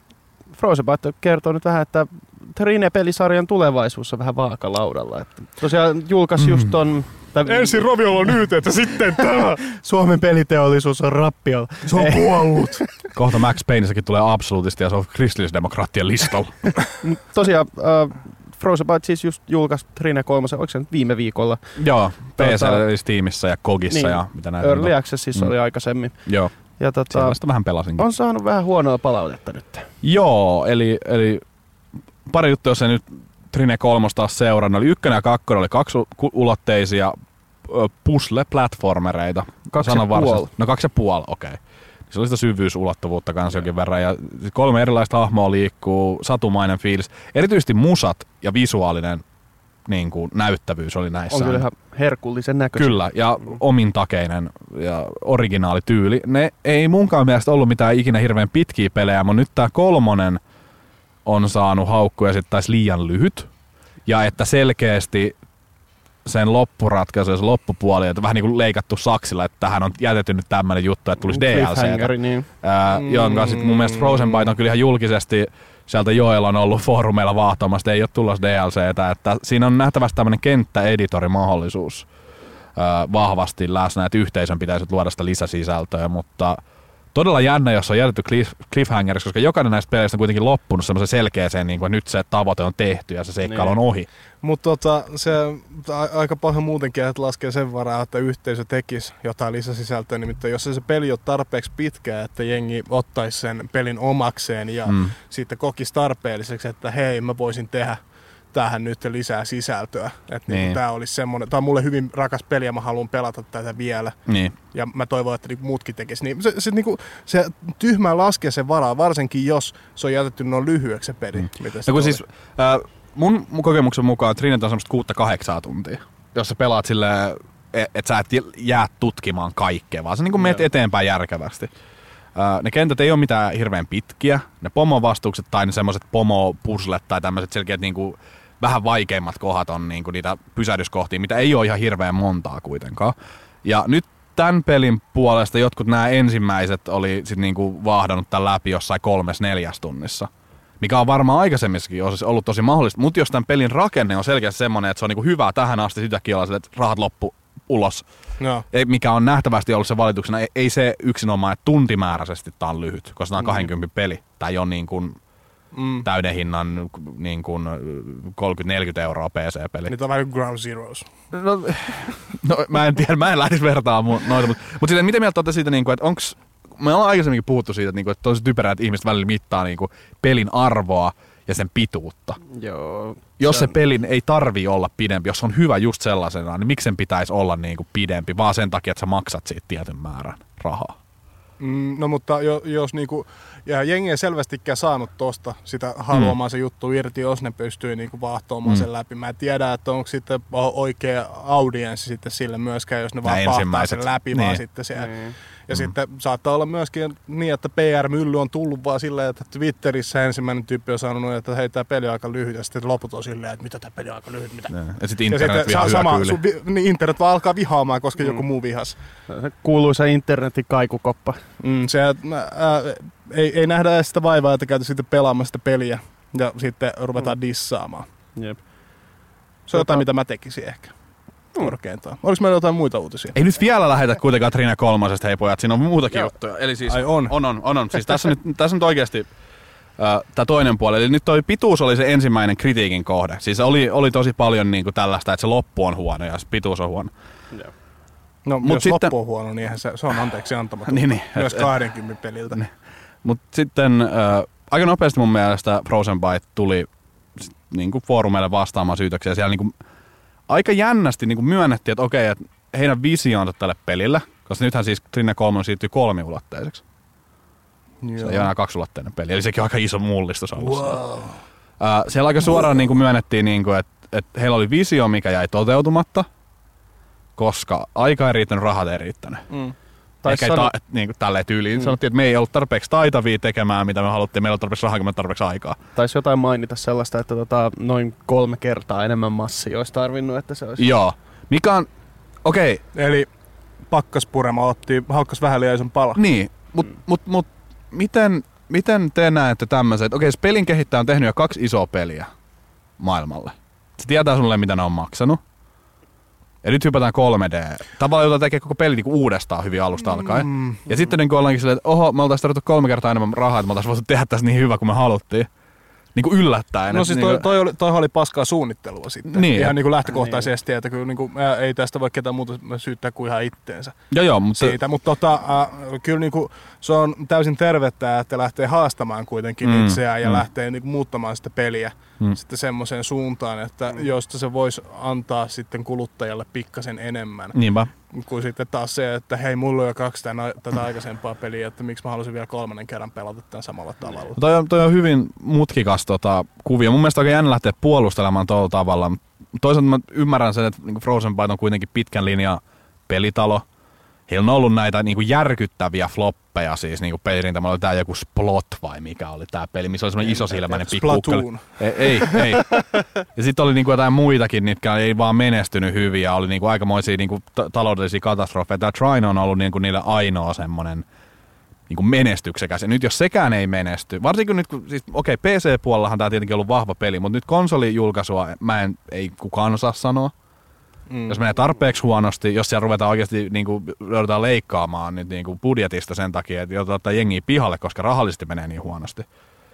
Frozenbite kertoo nyt vähän, että Trine-pelisarjan tulevaisuus on vähän vaakalaudalla. Että tosiaan julkaisi just ton...
Ensin Roviolla nyt, että sitten tämä.
Suomen peliteollisuus on rappiolla.
Se on kuollut.
Kohta Max Payneissäkin tulee absolutisti ja se on kristillisdemokraattien listalla.
Tosiaan uh, Frozenbite siis just julkaisi Trine kolme, onko se nyt viime viikolla?
Joo, P C,
Tota-
eli Steamissa ja Kogissa
Niin,
ja mitä näitä
Early
on.
Accessissa
Mm.
oli aikaisemmin.
Joo,
Ja tota,
sellaista vähän pelasinkin.
on saanut vähän huonoa palautetta nyt.
Joo, eli, eli pari juttua, jos ei nyt Trine kolmosta taas seurannut. Oli ykkönen ja kakkonen, oli kaksiulotteisia ö, puzzle-platformereita.
Kaksi
Sanon
ja
varsinaisesti.
puoli.
No kaksi ja puoli, okei. Okay. Se oli sitä syvyysulottuvuutta kanssa jonkin verran. Ja kolme erilaista hahmoa liikkuu, satumainen fiilis. Erityisesti musat ja visuaalinen niin kuin, näyttävyys oli näissä.
On kyllä ihan herkullisen näköistä.
Kyllä, ja omintakeinen ja originaalityyli. Ne ei munkaan mielestä ollut mitään ikinä hirveän pitkiä pelejä, mutta nyt tää kolmonen on saanut haukkuja sitten taas liian lyhyt. Ja että selkeästi sen loppuratkaisu ja se loppupuoli, että vähän niin kuin leikattu saksilla, että tähän on jätetty nyt tämmöinen juttu, että tulisi D L C:tä.
Cliffhangeri, niin.
Ää, jonka sitten mun mielestä Frozenbite on kyllä ihan julkisesti sieltä Joel on ollut foorumeilla vaahtomassa, ei ole tulossa D L C:tä, että siinä on nähtävästi tämmöinen kenttäeditorimahdollisuus ää, vahvasti läsnä, että yhteisön pitäisi luoda sitä lisäsisältöä, mutta todella jännä, jos on jätetty cliff, cliffhangeriksi, koska jokainen näistä peleistä on kuitenkin loppunut semmoisen selkeäseen, niin kuin, että nyt se tavoite on tehty ja se seikkailu on ohi.
Mutta tota, se a- aika paljon muutenkin, että laskee sen varaa, että yhteisö tekisi jotain lisäsisältöä. Nimittäin jos se peli on tarpeeksi pitkä, että jengi ottaisi sen pelin omakseen ja mm. sitten kokisi tarpeelliseksi, että hei, mä voisin tehdä tähän nyt lisää sisältöä. Että niin. Tämä olisi semmoinen, tämä on mulle hyvin rakas peli ja mä haluan pelata tätä vielä.
Niin.
Ja mä toivon, että niinku muutkin tekisi. Niin se, se, niinku, se tyhmää laskee sen varaa, varsinkin jos se on jätetty noin lyhyeksi se peli. Mm. Miten se
No kun
oli.
siis, äh, mun, mun kokemuksen mukaan Trinet on semmoista kuutta kahdeksaa tuntia, jos sä pelaat silleen, että sä et jää tutkimaan kaikkea, vaan sä niin menet eteenpäin järkevästi. Äh, ne kentät ei ole mitään hirveän pitkiä, ne pomovastuukset tai ne semmoiset pomo-puzzlet tai tämmöiset selkeät niinku vähän vaikeimmat kohdat on niinku niitä pysähdyskohtia, mitä ei ole ihan hirveän montaa kuitenkaan. Ja nyt tämän pelin puolesta jotkut nämä ensimmäiset oli sit niinku vaahdannut tämän läpi jossain kolmes neljäs tunnissa. Mikä on varmaan aikaisemmissakin ollut tosi mahdollista, mutta jos tämän pelin rakenne on selkeästi semmoinen, että se on niinku hyvä tähän asti, sitäkin ollaan, että rahat loppu ulos.
No.
Ei, mikä on nähtävästi ollut se valituksena, ei, ei se yksinomaan, että tuntimääräisesti tämä on lyhyt, koska tämä on kaksikymmentä peli. Tämä ei ole niin kuin mm. täyden hinnan niin kuin kolmekymmentä neljäkymmentä euroa P C-peli.
Niitä on vähän kuin Ground Zeroes.
No, no mä en tiedä, mä en lähtisi vertaamaan noita, mutta, mutta sitten miten mieltä olette siitä, niin kuin, että onks, me ollaan aikaisemminkin puhuttu siitä, että, niin kuin, että on se typerää, että ihmiset välillä mittaa niin kuin pelin arvoa ja sen pituutta.
Joo.
Jos se pelin ei tarvii olla pidempi, jos on hyvä just sellaisena, niin miksi sen pitäisi olla niin kuin pidempi, vaan sen takia, että sä maksat siitä tietyn määrän rahaa.
Mm, no mutta jo, jos niinku, ja jengi ei selvästikään saanut tosta sitä haluamansa mm. juttu irti, jos ne pystyy niinku vaahtoamaan mm. sen läpi. Mä en tiedä, että onko sitten oikea audienssi sitten sille myöskään, jos ne vaan vaahtaa sen läpi, niin. vaan sitten siellä. Mm. Ja mm. sitten saattaa olla myöskin niin, että P R-mylly on tullut vaan silleen, että Twitterissä ensimmäinen tyyppi on sanonut, että hei, tää peli on aika lyhyt, ja sitten loput on silleen, että mitä tää peli on aika lyhyt, mitä.
Ja, ja sitten internet ja
sitten sama, su, niin internet vaan alkaa vihaamaan, koska mm. joku muu vihas.
Kuuluisa internetin kaikukoppa.
Mm, se, ää, ei, ei nähdä edes sitä vaivaa, että käytä sitten pelaamaan sitä peliä, ja sitten ruvetaan mm. dissaamaan.
Jep.
Se on jotain, mitä mä tekisin ehkä. Korkeintaan. Oliko meillä jotain muita uutisia?
Ei nyt vielä lähetä kuitenkaan Trine kolmosesta, hei pojat, siinä on muutakin Joo. juttuja. Eli siis
Ai on?
On, on, on. on. Siis tässä, nyt, tässä nyt oikeasti äh, tämä toinen puoli. Eli nyt toi pituus oli se ensimmäinen kritiikin kohde. Siis oli, oli tosi paljon niinku tällaista, että se loppu on huono ja se pituus on huono.
Joo.
No
Mut
jos sitten, loppu on huono, niin se, se on anteeksi antamaton.
niin, niin,
myös kaksikymmentä peliltä.
Niin. Mutta sitten äh, aika nopeasti mun mielestä Frozen Byte tuli niinku foorumeille vastaamaan syytöksiä. Siellä niinku aika jännästi niin kuin myönnettiin, että okei, että heidän visioonsa tälle pelille, koska nythän siis Trine kolme siirtyy kolmiulotteiseksi. Joo. Se ei ole enää kaksulotteinen peli, eli sekin on aika iso mullistus alussa. Wow. Uh, siellä aika suoraan niin kuin myönnettiin, niin kuin, että, että heillä oli visio, mikä jäi toteutumatta, koska aika ei riittänyt, rahat ei riittänyt. Mm. Ehkä sano... ta- niin kuin tälleen tyyliin. Mm. Sanottiin, että me ei ollut tarpeeksi taitavia tekemään, mitä me haluttiin. Meillä ei ollut tarpeeksi rahaa, me tarpeeksi aikaa.
Taisi jotain mainita sellaista, että tota, noin kolme kertaa enemmän massia olisi tarvinnut, että se olisi...
Joo. Mikä on... Okei. Okay.
Eli pakkaspurema otti, haukkas vähän liian ison pala.
Niin, mutta mm. mut, mut, miten, miten te näette tämmöiset? Okei, okay, pelin kehittäjä on tehnyt jo kaksi isoa peliä maailmalle. Se tietää sulle, mitä ne on maksanut. Ja nyt hypätään kolme D. Tavallaan jota tekee koko peli niinku uudestaan hyvin alusta alkaen. Mm. Ja sitten niin ollaankin silleen, että oho, me oltaisiin tarvittu kolme kertaa enemmän rahaa, että me oltaisiin voitu tehdä tässä niin hyvä kuin me haluttiin. Niin kuin yllättäen.
No siis toi,
niin
toi, oli, toi oli paskaa suunnittelua sitten.
Niin,
ihan niin kuin lähtökohtaisesti, niin. Että kyllä niin kuin, ää, ei tästä voi ketään muuta syyttää kuin ihan itteensä.
Joo, joo, mutta...
Siitä, mutta tota, äh, kyllä niin kuin, se on täysin tervettä, että lähtee haastamaan kuitenkin mm, itseään ja mm. lähtee niin kuin, muuttamaan sitä peliä mm. sitten semmoiseen suuntaan, että mm. josta se voisi antaa sitten kuluttajalle pikkasen enemmän.
Niinpä.
Kuin sitten taas se, että hei, mulla on jo kaksi tämän, tätä aikaisempaa peliä, että miksi mä haluaisin vielä kolmannen kerran pelata tämän samalla tavalla.
Toi on, toi on hyvin mutkikas tota, kuvio. Mun mielestä on oikein jännä lähteä puolustelemaan tuolla tavalla. Toisaalta mä ymmärrän sen, että niin Frozen Byte on kuitenkin pitkän linjan pelitalo. Heillä on ollut näitä niin kuin järkyttäviä floppeja, siis niin kuin pelirintamalla oli tää joku Splot vai mikä oli tää peli, missä oli semmoinen isosilmäinen pikkuukkeli. Ei, ei, ei. Ja sitten oli niin kuin jotain muitakin, mitkä ei vaan menestynyt hyvin ja oli niin kuin aikamoisia niin kuin t- taloudellisia katastrofeja. Tää Trine on ollut niin kuin niille ainoa semmoinen niin kuin menestyksekäs. Ja nyt jos sekään ei menesty, varsinkin nyt, kun, siis okei, okay, P C-puolellahan tää tietenkin ollut vahva peli, mutta nyt konsolijulkaisua mä en, ei kukaan osaa sanoa. Mm. Jos menee tarpeeksi huonosti, jos siellä ruvetaan oikeasti niin kuin, joudutaan leikkaamaan nyt, niin kuin budjetista sen takia, että joudutaan ottaa jengiä pihalle, koska rahallisesti menee niin huonosti,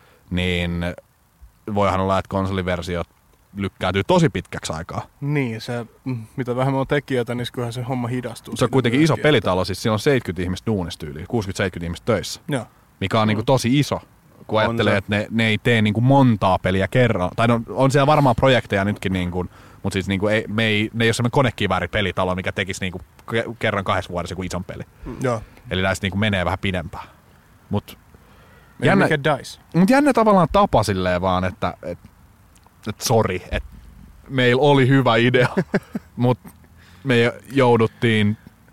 niin voihan olla, että konsoliversiot lykkääntyy tosi pitkäksi aikaa.
Niin, se, mitä vähemmän on tekijöitä, niin kyllähän se homma hidastuu.
Se on kuitenkin iso pelitalo, siis siellä on seitsemänkymmentä ihmistä duunista yli, kuusikymmentä seitsemänkymmentä ihmistä töissä,
Joo.
mikä on mm. niin kuin, tosi iso. Kun ajattelee, että ne, ne ei tee niin kuin montaa peliä kerran. Tai no, on siellä varmaan projekteja nytkin, niin kuin, mutta siis niin kuin ei, me ei, ne ei ole semmoinen konekivääripelitalo, mikä tekisi niin kuin kerran kahdessa vuodessa kuin ison peli.
Mm. Joo.
Eli näistä niin kuin menee vähän pidempään. Mutta
jännä,
mut jännä tavallaan tapa silleen vaan, että et, et sori, että meillä oli hyvä idea, mutta me jouduttiin...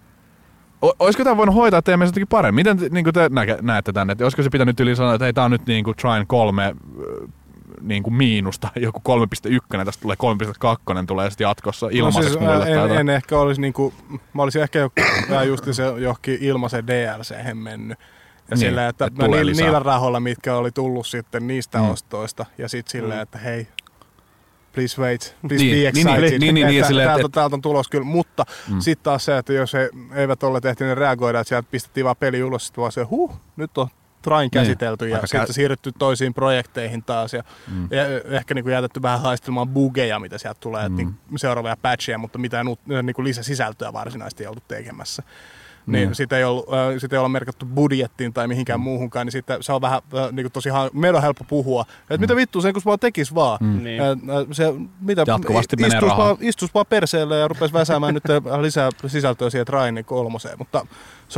O, olisiko tämä voinut hoitaa teemme jotenkin paremmin? Miten niin te nä- näette tänne? Että olisiko se pitänyt yli sanoa, että hei, tää on nyt niin kuin Trine kolme niin kuin miinusta, joku kolme pilkku yksi, tästä tulee kolme pilkku kaksi, tulee sitten jatkossa ilmaiseksi
no
muille.
Siis, en, en ehkä olisi niinku, mä olisin ehkä vähän just se johonkin ilmaisen D L C-hen mennyt. Ja niin, sillä, että et niillä, niillä rahoilla, mitkä oli tullut sitten niistä mm. ostoista, ja sitten silleen, että hei, please wait, please
niin,
be excited,
niin, niin, niin, niin,
täältä,
et,
täältä on tulos kyllä, mutta mm. sitten taas se, että jos he eivät ole ehtineet reagoida, että sieltä pistettiin vaan peli ulos, sitten vaan se, huh, nyt on Trine käsitelty niin, ja sitten kä- siirrytty toisiin projekteihin taas ja, mm. ja ehkä niin kuin jätetty vähän haistelemaan bugeja, mitä sieltä tulee, mm. että niin seuraavia patcheja, mutta mitään niin kuin lisäsisältöä varsinaisesti ei oltu tekemässä. Niin mm. sitä ei ollut, äh, sitä ei olla merkattu budjettiin tai mihinkään mm. muuhunkaan, niin sitten se on vähän äh, niin kuin tosi ha- meillä on helppo puhua. Että mm. mitä vittua sen, kun vaan tekis vaan. Mm. Niin. Äh, se, mitä,
jatkuvasti menee rahaa.
Vaan, istus vaan perseelle ja rupesi väsäämään nyt lisää sisältöä siihen Trine kolmoseen, mutta se on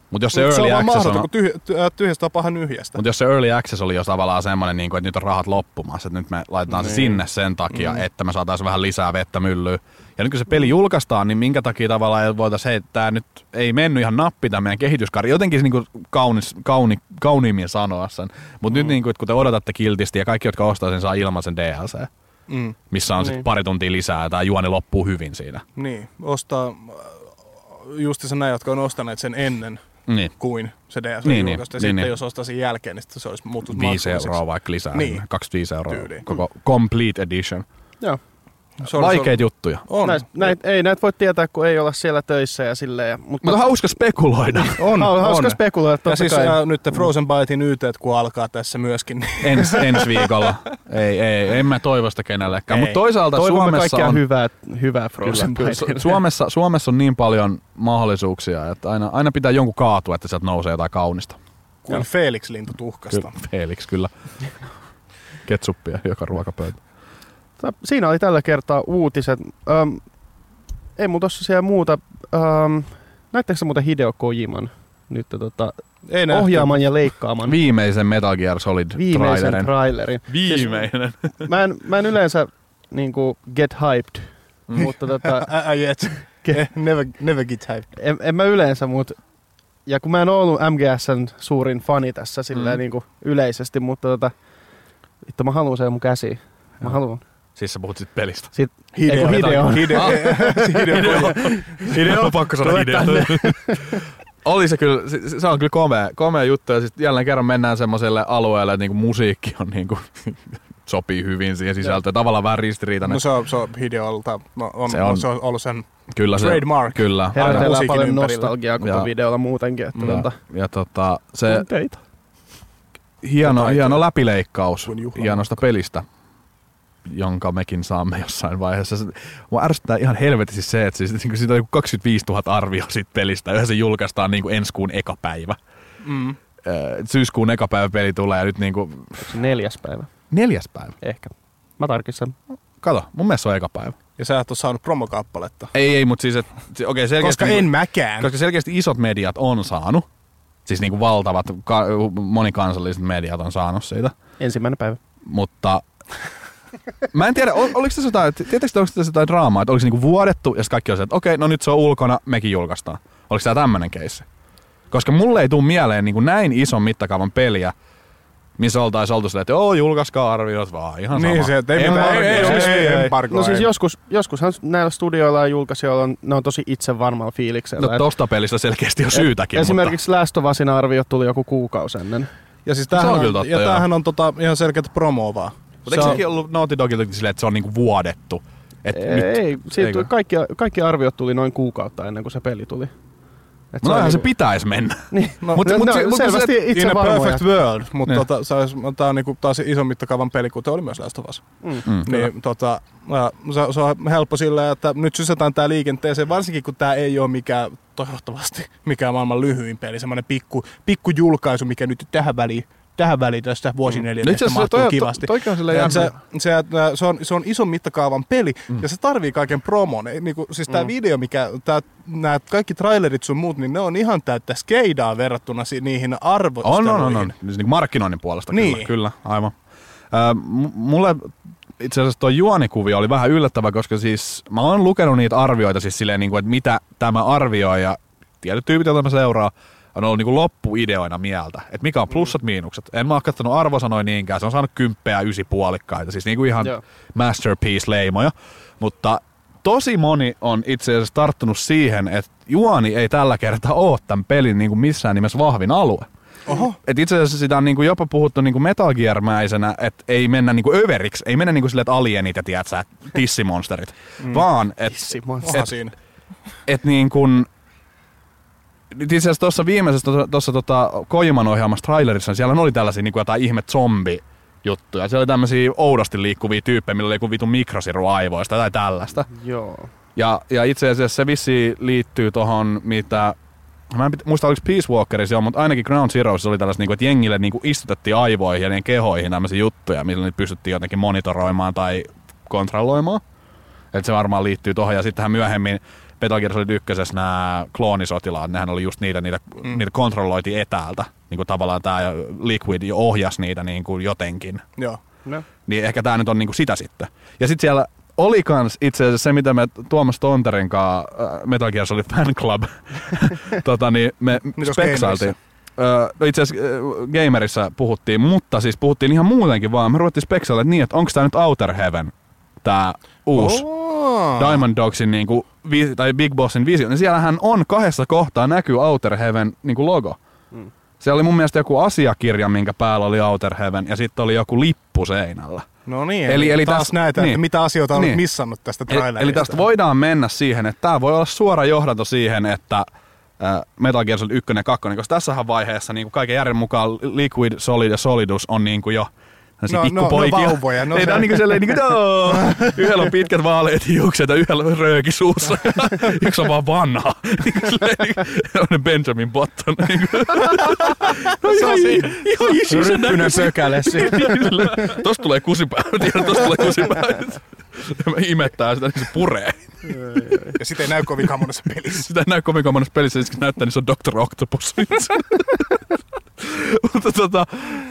Mut jos se
Mut se
early
on vaan
access on...
mahdoton, kun tyhj- tyhjästä on paha nyhjästä.
Mutta jos se early access oli jo tavallaan semmoinen, niin kuin, että nyt on rahat loppumassa, että nyt me laitetaan niin. se sinne sen takia, mm. että me saataisiin vähän lisää vettä myllyyn. Ja nyt kun se peli julkaistaan, niin minkä takia tavallaan voitaisiin, hei, tämä nyt ei mennyt ihan nappi tämän meidän kehityskari. Jotenkin niin kuin kaunis, kauni, kauniimmin sanoa sen. Mutta mm. nyt niin kuin, kun te odotatte kiltisti ja kaikki, jotka ostaa sen, saa ilmaisen D L C. Mm. Missä on niin. sitten pari tuntia lisää ja tämä juoni loppuu hyvin siinä.
Niin, ostaa just se näin, jotka on ostaneet sen ennen. Niin. Kuin se D L C
niin,
julkaista. Ja
niin,
sitten
niin.
jos ostaa sen jälkeen, niin se olisi muuttunut
Viisi euroa vaikka lisää. Niin. kaksikymmentäviisi euroa.
Tyyliin.
Koko complete edition.
Joo.
Vaikeita juttuja.
On. Näit, näit, ei näitä voi tietää, kun ei olla siellä töissä ja silleen.
Mutta on hauska spekuloida.
On, on hauska spekuloida, totta
ja siis
kai.
Ja nyt Frozen Bytein Y T kun alkaa tässä myöskin. Niin.
Ens, ensi viikolla. Ei, ei, en mä toivo sitä kenellekään. Mutta toisaalta
Toivomme
Suomessa
on...
hyvää,
hyvää Frozen Bytein.
Suomessa, Suomessa on niin paljon mahdollisuuksia, että aina, aina pitää jonkun kaatua, että sieltä nousee jotain kaunista.
Kuin Felix-lintu tuhkasta.
Kyllä, Felix, kyllä. Ketsuppia joka ruokapöytä.
Siinä oli tällä kertaa uutiset. Öm, ei mun tossa siellä muuta. Öm, näittekö sä muuten Hideo Kojiman nyt tota, ohjaaman ja leikkaaman?
Viimeisen Metal Gear Solid
Viimeisen
trailerin.
trailerin.
Viimeinen.
Siis, mä, en, mä en yleensä niinku get hyped, mm. mutta tota...
I yet. never, never get hyped.
En, en mä yleensä, mutta... Ja kun mä en ollut M G S:n suurin fani tässä silleen mm. niinku yleisesti, mutta tota... Vittu, mä haluun sen mun käsiin. Mä haluun.
Siis sä puhut sit pelistä.
Sit, Hideo. Hideo.
Hideo. Hideo. Hideo. Pakko sanoa Hideo. Oli se kyllä, se, se on kyllä komea, komea juttu ja sitten jälleen kerran mennään semmoiselle alueelle, että niinku musiikki on niinku, sopii hyvin siihen sisältöön. Tavallaan vähän ristiriitainen.
No se on, se on Hideolta, no, on, se, on, se on ollut sen
kyllä
trademark.
Se, kyllä.
Herätellään paljon nostalgiaa koko ja, videolla muutenkin. Että
ja,
tuota,
ja tota, se hieno, hieno läpileikkaus hienosta pelistä, jonka mekin saamme jossain vaiheessa. Mua ärsyttää ihan helvetisti se, että siis, niin siitä on kaksikymmentäviisituhatta arvioa siitä pelistä, ja se julkaistaan niin kuin ensi kuun eka päivä. Mm. Syyskuun eka päivä peli tulee, ja nyt niin kuin...
Neljäs päivä.
Neljäs päivä?
Ehkä. Mä tarkistan.
Kato, mun mielestä se on eka päivä.
Ja sä et ole saanut promokappaletta.
Ei, ei, mutta siis, että... Okay, selkeästi,
koska en mäkään.
Koska selkeästi isot mediat on saanut. Siis niin kuin valtavat, ka- monikansalliset mediat on saanut siitä.
Ensimmäinen päivä.
Mutta... Mä en tiedä, ol, oliko tässä jotain, tiedätkö, oliko tässä jotain draamaa, että oliko se niinku vuodettu ja kaikki on se, että okei, no nyt se on ulkona, mekin julkaistaan. Oliko tämä tämmönen keissi? Koska mulle ei tule mieleen niinku näin ison mittakaavan peliä, missä oltaisiin oltu silleen, että joo, julkaiskaa arviot vaan, ihan sama.
Niin se, että ei, ei, ei, ei, ei, ei,
No siis joskus, joskushan näillä studioilla ja julkaisijoilla on, ne on tosi itse varmalla fiiliksellä.
No tosta pelistä selkeästi on syytäkin.
Esimerkiksi mutta... Last of Usin arviot tuli joku kuukausi ennen.
Ja siis tämähän on, totta, ja tämähän on tota, ihan selkeät promoa vaan.
Mutta eikö sekin ollut Naughty Dogilta silleen, että se on niinku vuodettu? Et
ei,
nyt,
ei siitä kaikki, kaikki arviot tuli noin kuukautta ennen kuin se peli tuli.
Et no noihän se pitäisi mennä.
Niin.
No,
mut,
no,
mut,
no,
mut selvästi
se,
itse
in a
varmoja.
perfect world, mutta tota, tämä on niinku taas ison mittakaavan peli, kuten oli myös Last of Us. Mm. Mm, niin, tota, se, se on helppo sillä, että nyt sysätään tämä liikenteeseen, varsinkin kun tämä ei ole mikään, toivottavasti, mikään maailman lyhyin peli, semmoinen pikku, pikku julkaisu, mikä nyt tähän väliin tähän väliin tästä vuosineljännestä mm. mahtuu
toi,
kivasti.
To, se,
se, se, se, on, se on ison mittakaavan peli mm. ja se tarvii kaiken promon. Niinku, siis tää mm. video, mikä, tää, nää kaikki trailerit sun muut, niin ne on ihan täyttä skeidaa verrattuna si, niihin arvosteluihin.
On, on, on. on. Siis niin markkinoinnin puolesta
niin.
kyllä, kyllä, aivan. Äh, mulle itse asiassa tuo juonikuvio oli vähän yllättävä, koska siis mä oon lukenut niitä arvioita siis silleen, niin kuin, että mitä tämä arvioi ja tietyt tyypit, joita mä seuraan, on ollut niin loppuideoina mieltä, että mikä on plussat, miinukset. En mä oo kattonut arvosanoja niinkään, se on saanut kymppejä ysi puolikkaita, siis niin kuin ihan Joo. masterpiece-leimoja. Mutta tosi moni on itse asiassa tarttunut siihen, että juoni ei tällä kertaa ole tämän pelin niin kuin missään nimessä vahvin alue. Oho. Et itse asiassa sitä on niinku jopa puhuttu niinku Metal Gear-mäisenä, että ei mennä niinku överiksi, ei mennä niinku silleen, että alienit ja tiedätkö, tissimonsterit, mm. vaan että et, et niin kuin itse asiassa tuossa viimeisessä, tuossa tota, Kojiman ohjaamassa trailerissa, niin siellä oli tällaisia niin kuin jotain ihme zombi-juttuja. Siellä oli tämmöisiä oudosti liikkuvia tyyppejä, millä oli joku vitun mikrosiru aivoista tai tällaista.
Joo.
Ja, ja itse asiassa se vissiin liittyy tohon, mitä... Mä en muista, oliko Peace Walkerissa jo, mutta ainakin Ground Zeroissa oli tällaista, että jengille niin kuin istutettiin aivoihin ja niiden kehoihin tämmöisiä juttuja, millä niitä pystyttiin jotenkin monitoroimaan tai kontrolloimaan. Että se varmaan liittyy tohon. Ja sittenhän myöhemmin Metal Gear Solid ykkösessä nämä kloonisotilaat, nehän oli just niitä, niitä, mm. niitä kontrolloitiin etäältä. Niin kuin tavallaan tämä Liquid jo ohjasi niitä niin kuin jotenkin.
Joo.
No.
Niin ehkä tämä nyt on niin kuin sitä sitten. Ja sitten siellä oli kans itse asiassa se, mitä me Tuomas Tonterin kanssa äh, Metal Gear Solid Fan Club tota, niin me speksailtiin. Öö, no itse asiassa äh, Gamerissa puhuttiin, mutta siis puhuttiin ihan muutenkin vaan. Me ruvettiin speksailla niin, että onko tämä nyt Outer Heaven, tämä uusi oh. Diamond Dogsin niinku, vi- tai Big Bossin visio. Niin siellähän on kahdessa kohtaa näkyy Outer Heaven niinku logo. Mm. Siellä oli mun mielestä joku asiakirja, minkä päällä oli Outer Heaven, ja sitten oli joku lippu seinällä.
No niin, eli, eli taas tästä, näitä, niin, että mitä asioita on niin. missannut tästä trailerista.
Eli tästä voidaan mennä siihen, että tämä voi olla suora johdanto siihen, että äh, Metal Gear Solid yksi ja kaksi, koska tässähän vaiheessa niin kuin kaiken järjen mukaan Liquid, Solid ja Solidus on niin kuin jo
no,
pikkupoikia.
No, no vauvoja. No,
ei, se on niin kuin sellainen, niin kuin, no. Yhdellä on pitkät vaaleet hiukset ja yhdellä on rööki suussa. Yksi on vaan vanha. On Benjamin Button. No ihan ihan
ryppynen pökäle siinä.
Tosta tulee kusipää. Tosta tulee kusipää. Imettää sitä, niin se puree.
Ja sitä ei näy kovinkaan monessa pelissä.
Sitä ei näy kovinkaan monessa pelissä, ja näyttää, niin se on doktor Octopus. Mutta tota...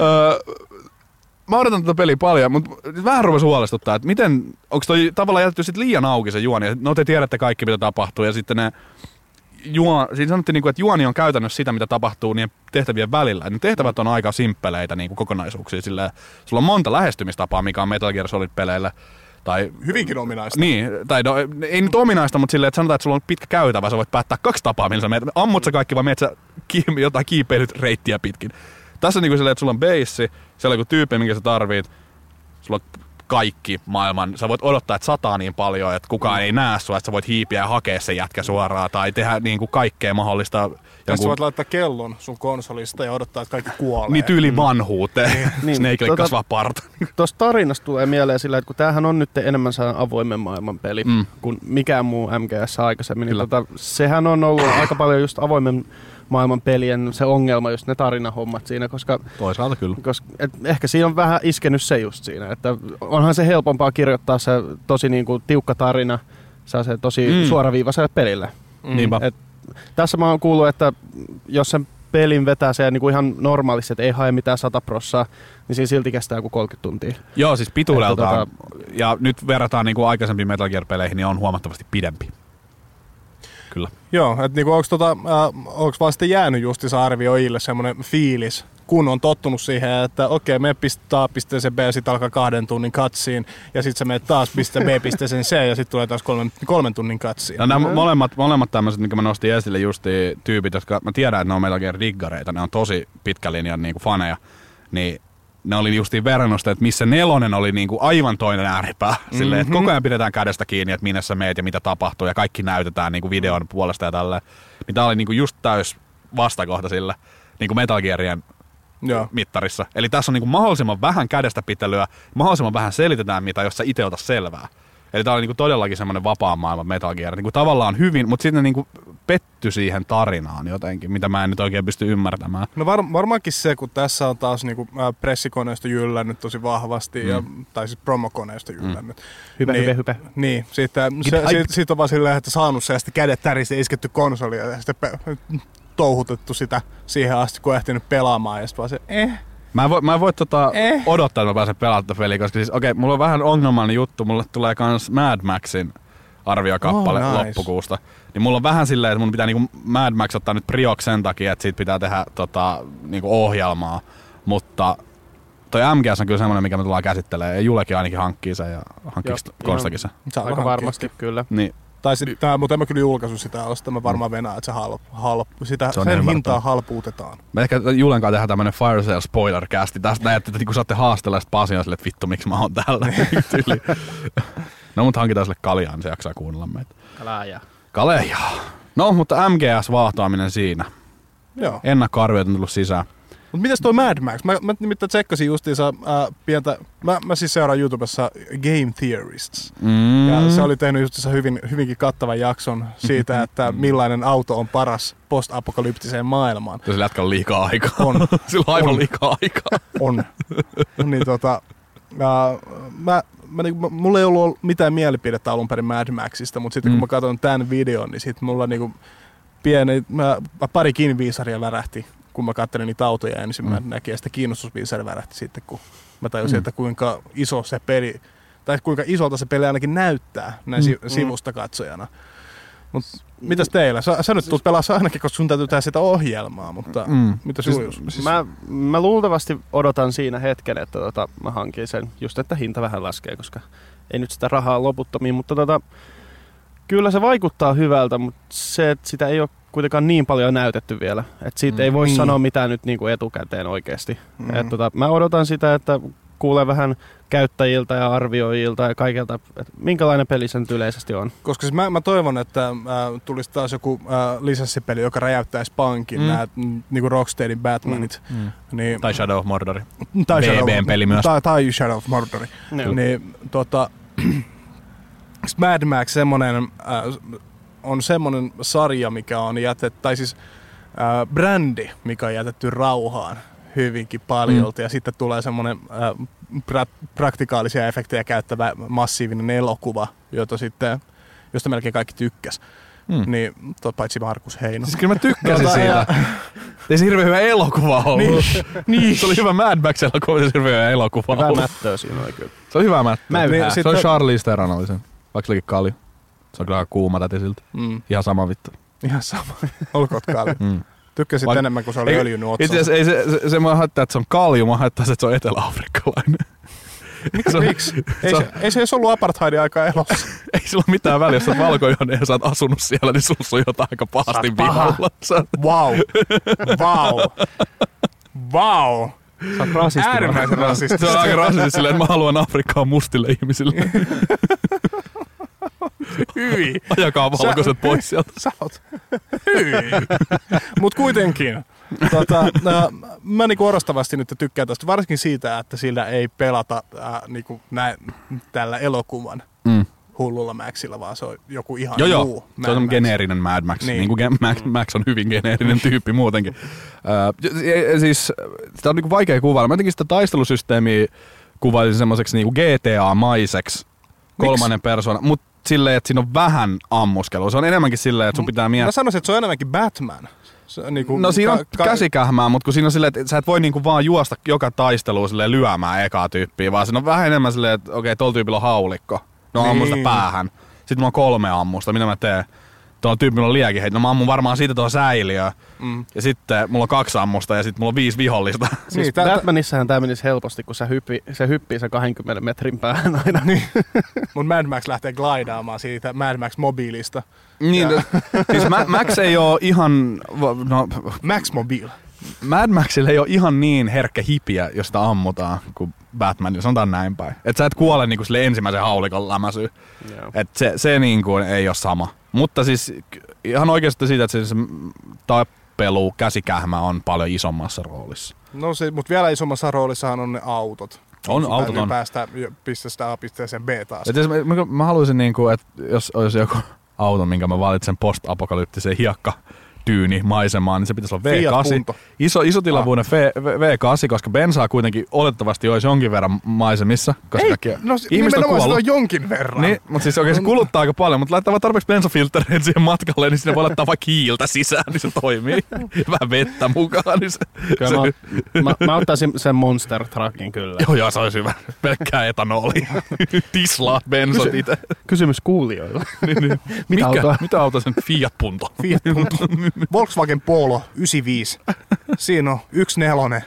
Mä odotan tätä peliä paljon, mutta vähän ruvesi huolestuttaa, että miten, onko toi tavallaan jätetty sit liian auki se juoni, no te tiedätte kaikki mitä tapahtuu ja sitten ne juo, siinä sanottiin, että juoni on käytännössä sitä mitä tapahtuu niiden tehtävien välillä. Ne tehtävät on aika simppeleitä niin kuin kokonaisuuksia, silleen, sulla on monta lähestymistapaa mikä on Metal Gear Solid-peleillä. Tai,
hyvinkin ominaista.
Niin, tai no, ei nyt ominaista, mutta silleen, että sanotaan, että sulla on pitkä käytävä, sä voit päättää kaksi tapaa, millä sä meet, ammut sä kaikki vai meet sä kiinni, jotain kiipeilyt reittiä pitkin. Tässä on niin kuin silleen, että sulla on beissi, siellä on joku tyyppi, minkä sä tarvit, sulla on kaikki maailman, sä voit odottaa, että sataa niin paljon, että kukaan mm. ei näe sua, että sä voit hiipiä ja hakea sen jätkä suoraan, tai tehdä niin kuin kaikkea mahdollista.
Tässä jonkun... voit laittaa kellon sun konsolista ja odottaa, että kaikki kuolee.
Niin tyyli vanhuuteen. Niin. Snakelle tota, kasvaa parta.
Tuossa tarinasta tulee mieleen sillä, että kun tämähän on nyt enemmän sellainen avoimen maailman peli mm. kuin mikään muu M G S aikaisemmin, niin tota, sehän on ollut aika paljon just avoimen maailman pelien se ongelma, just ne tarinahommat siinä, koska...
Toisaalta kyllä.
Koska, et ehkä siinä on vähän iskenyt se just siinä, että onhan se helpompaa kirjoittaa se tosi niinku tiukka tarina, saa se tosi mm. suoraviivaiselle pelille.
Mm. Niinpä.
Et, tässä mä oon kuullut, että jos sen pelin vetää se niinku ihan normaalisti, että ei hae mitään sata prossaa, niin siinä silti kestää joku kolmekymmentä tuntia.
Joo, siis pituudeltaan. Tota... Ja nyt verrataan niinku aikaisempiin Metal Gear-peleihin, niin on huomattavasti pidempi. Kyllä.
Joo, että niinku onko tota, äh, vaan sitten jäänyt justiinsa arvioijille semmoinen fiilis, kun on tottunut siihen, että okei, me pistää pisteeseen B ja sitten alkaa kahden tunnin katsiin, ja sitten sä menet taas piste B pisteeseen C, ja sitten tulee taas kolmen, kolmen tunnin katsiin.
No, nämä molemmat, molemmat tämmöiset, mitkä mä nostin esille, justi tyypit, jotka mä tiedän, että ne on Metal Gear diggareita, ne on tosi pitkän linjan niinku faneja, niin ne oli justiin verrannut sitä, että missä nelonen oli niinku aivan toinen ääripää. Mm-hmm. Silleen, että koko ajan pidetään kädestä kiinni, että minne sä meet ja mitä tapahtuu ja kaikki näytetään niinku videon puolesta ja tälleen. Niin tää oli niinku just täys vastakohta sille niinku Metal Gearien Joo. mittarissa. Eli tässä on niinku mahdollisimman vähän kädestä pitelyä, mahdollisimman vähän selitetään mitä, jos sä itse ota selvää. Eli tää oli niinku todellakin semmoinen vapaa maailma Metal Gear. Niinku tavallaan hyvin, mutta sitten ne niinku petty siihen tarinaan jotenkin, mitä mä en nyt oikein pysty ymmärtämään.
No var, varmaankin se, kun tässä on taas niinku pressikoneisto jyllännyt tosi vahvasti, mm. ja, tai siis promokoneisto jyllännyt. Mm.
Hyvä,
niin,
hyvä, hyvä.
Niin, sitten sit, sit on vaan silleen, että saanut sellaista kädet tärissä isketty konsoli ja sitten pe- touhutettu sitä siihen asti, kun on ehtinyt pelaamaan ja sitten vaan se eh.
Mä en voi, mä en voi tota eh. odottaa, että mä pääsen pelaamaan tätä peliä, koska siis okei, okay, mulla on vähän ongelmallinen juttu, mulle tulee kans Mad Maxin arviokappale oh, nice. loppukuusta. Niin mulla on vähän silleen, että mun pitää niinku Mad Max ottaa nyt prioksi sen takia, että siitä pitää tehdä tota, niinku ohjelmaa. Mutta toi M G S on kyllä semmonen, mikä me tullaan käsittelemään. Ja Julekin ainakin hankkii sen ja hankkii Konstakin sen.
Aika varmasti kyllä.
Niin.
Tai sit, tää, mutta en mä kyllä julkaisu sitä ala, sitä mä varmaan venään, että se halp, halp, sitä, se sen hintaa halpuutetaan.
Me ehkä Julen kanssa tehdään tämmönen Fire Sale spoiler-casti. Tästä näette, että kun saatte haastella sit Pasia sille, että vittu, miksi mä oon täällä. No mut hankitaan sille kaljaa, niin se jaksaa kuunnella meitä.
Kalejaa.
Kalejaa. No, mutta M G S-vahtoaminen siinä.
Joo.
Ennakkoarviot on tullut sisään.
Mutta mitäs toi Mad Max? Mä, mä nimittäin tsekkasin justiinsa äh, pientä... Mä, mä siis seuraan YouTubessa Game Theorists. Mm. Ja se oli tehnyt justiinsa hyvin, hyvinkin kattavan jakson siitä, että millainen auto on paras post-apokalyptiseen maailmaan.
Sillä jätkä on liikaa aikaa.
On.
Sillä on aivan on. liikaa aikaa.
On. Niin tota... Äh, mä, mä, mä, mulla ei ollut mitään mielipidettä alun perin Mad Maxista, mutta sitten mm. kun mä katson tämän videon, niin sitten mulla niinku pieni, mä, pari kiinniviisaria värähti, kun mä katselin niitä autoja ensin, mm. mä näkin, ja sitten kiinnostusviisari värähti sitten, kun mä tajusin, mm. että kuinka iso se peli, tai kuinka isolta se peli ainakin näyttää näin mm. sivusta katsojana. Mut mitäs teillä? Sä, sä nyt tulet pelaa ainakin, koska sun täytyy tehdä sitä ohjelmaa, mutta mm. mitä siis, Julius?
Siis mä, mä luultavasti odotan siinä hetken, että tota, mä hankin sen, just että hinta vähän laskee, koska ei nyt sitä rahaa loputtomiin, mutta tota, kyllä se vaikuttaa hyvältä, mutta se, että sitä ei ole kuitenkaan niin paljon näytetty vielä, että siitä mm. ei voi niin. sanoa mitään nyt niin kuin etukäteen oikeasti. Mm. Et tota, mä odotan sitä, että kuulee vähän käyttäjiltä ja arvioijilta ja kaikilta, että minkälainen peli se nyt yleisesti on.
Koska siis mä, mä toivon, että äh, tulisi taas joku äh, lisenssipeli, joka räjäyttäisi pankin, mm. nämä niinku Rocksteadin Batmanit. Mm. Mm. Niin,
tai Shadow of Mordor.
Tai
B B:n peli myös.
Tai, tai Shadow of Mordor. No. Niin, tota, Mad Max semmonen, äh, on semmonen sarja, mikä on jätetty, tai siis äh, brändi, mikä on jätetty rauhaan hyvinkin paljolta, mm. ja sitten tulee semmoinen äh, pra- praktikaalisia efektejä käyttävä massiivinen elokuva, jota sitten, josta melkein kaikki tykkäs. Mm. Niin, to, paitsi Markus Heino.
Siis kyllä mä tykkäsin siitä. Ei se hirveän hyvä elokuva ollut.
Niin. niin.
Se oli hyvä Mad Max-elokuva, se hirveän hyvä elokuva
hyvä
ollut.
Mättöä siinä oli kyllä.
Se oli hyvä mättöä.
Niin,
se on Charlize Theron oli sen. Vaikka se olikin kalju. Se on kyllä aika kuuma täti siltä. Mm. Ihan sama vittu.
Ihan sama. Olkoot kalju. Mm. Tykkäsit Vaik- enemmän, kun se oli ei, öljynyt
otsansa. Itse asiassa ei se, se, se mä haittaa, että se on kalju, mä haittaa, että se on etelä-afrikkalainen.
Miksi? Miksi? Ei, se, ei se edes ollut apartheidin aikaa elossa.
Ei sillä ole mitään väliä, jos sä oot valkoihoinen ja sä oot asunut siellä, niin sussa on jotain aika pahasti vihalla.
Vau. Vau. Vau.
Sä oot rasisti.
Äärimmäisen rasisti.
Se on aika rasisti silleen, että mä haluan Afrikkaa mustille ihmisille.
Hyi.
Ajakaa valkoiset sä, pois sieltä.
Sä oot. Hyi. Mut kuitenkin. Tota, äh, mä niinku orastavasti nyt tykkään tästä, varsinkin siitä, että sillä ei pelata äh, niinku näin, tällä elokuvan mm. hullulla Maxilla, vaan se on joku ihan
joo,
muu.
Joo, se on Max. Geneerinen Mad Max. Niin. Niin kuin Max, Max on hyvin geneerinen tyyppi muutenkin. Äh, siis sitä on niinku vaikea kuvailla. Mä jotenkin sitä taistelusysteemiä kuvailisin semmoiseksi niinku G T A-maiseksi kolmannen persoona, mutta silleen, että siinä on vähän ammuskelua. Se on enemmänkin silleen, että sun pitää miettiä.
Mä sanoisin, että se on enemmänkin Batman. Se, niinku,
no siinä on
ka-
käsikähmää, mutta kun siinä on silleen, että sä et voi niinku vaan juosta joka taisteluun silleen lyömään ekaa tyyppiä, vaan siinä on vähän enemmän silleen, että okei, okay, tuolla tyypillä on haulikko. No niin. Ammusta päähän. Sitten mulla on kolme ammusta, mitä mä teen? Tuolla tyypillä on liekiheit. No mä ammun varmaan siitä tuohon säiliöön. Mm. Ja sitten mulla on kaksi ammusta ja sitten mulla on viisi vihollista.
Siis niin, Batmanissahan tää menisi helposti, kun se hyppii, se hyppii se kahdenkymmenen metrin päähän aina.
Niin. Mut Mad Max lähtee glidaamaan siitä Mad Max mobiilista.
Niin, ja. Siis Max ei oo ihan... No,
Max Mobile.
Mad Maxilla ei oo ihan niin herkkä hipiä, jos sitä ammutaan, kuin Batman, sanotaan näin päin. Et sä et kuole niinku sille ensimmäisen haulikon lämäsyyn. Yeah. Et se, se niinku ei oo sama. Mutta siis ihan oikeasti siitä, että se, se tappelu, käsikähmä on paljon isommassa roolissa.
No se, mutta vielä isommassa roolissahan on ne autot.
On, sun autot on.
Päästä pisteestä A pisteeseen B taas.
Et jos mä, mä, mä haluaisin, niinku, että jos olisi joku auto, minkä mä valitsen post-apokalyptiseen hiekka tyyni maisemaan, niin se pitäisi olla V kahdeksan. Iso, isotilavuuden ah. V kahdeksan, koska bensaa kuitenkin oletettavasti olisi jonkin verran maisemissa. Koska
ei, no nimenomaan sitä on jonkin verran.
Niin, mutta siis oikein se kuluttaa aika paljon, mutta laittaa vaan tarpeeksi bensafiltreitä siihen matkalle, niin sinne voi laittaa vaikka hiiltä sisään, niin se toimii. Vähän vettä mukaan. Niin se,
kyllä se, mä, mä, mä ottaisin sen Monster Truckin kyllä.
Joo, joo, se olisi hyvä. Pelkkää etanoli. Tislaa bensat Kysy, itse.
Kysymys kuulijoille.
niin, niin. Mitä, auto? Mitä auto sen Fiat Punto?
Fiat Punto. Volkswagen Polo yhdeksänkymmentäviisi. Siinä on yksi nelonen.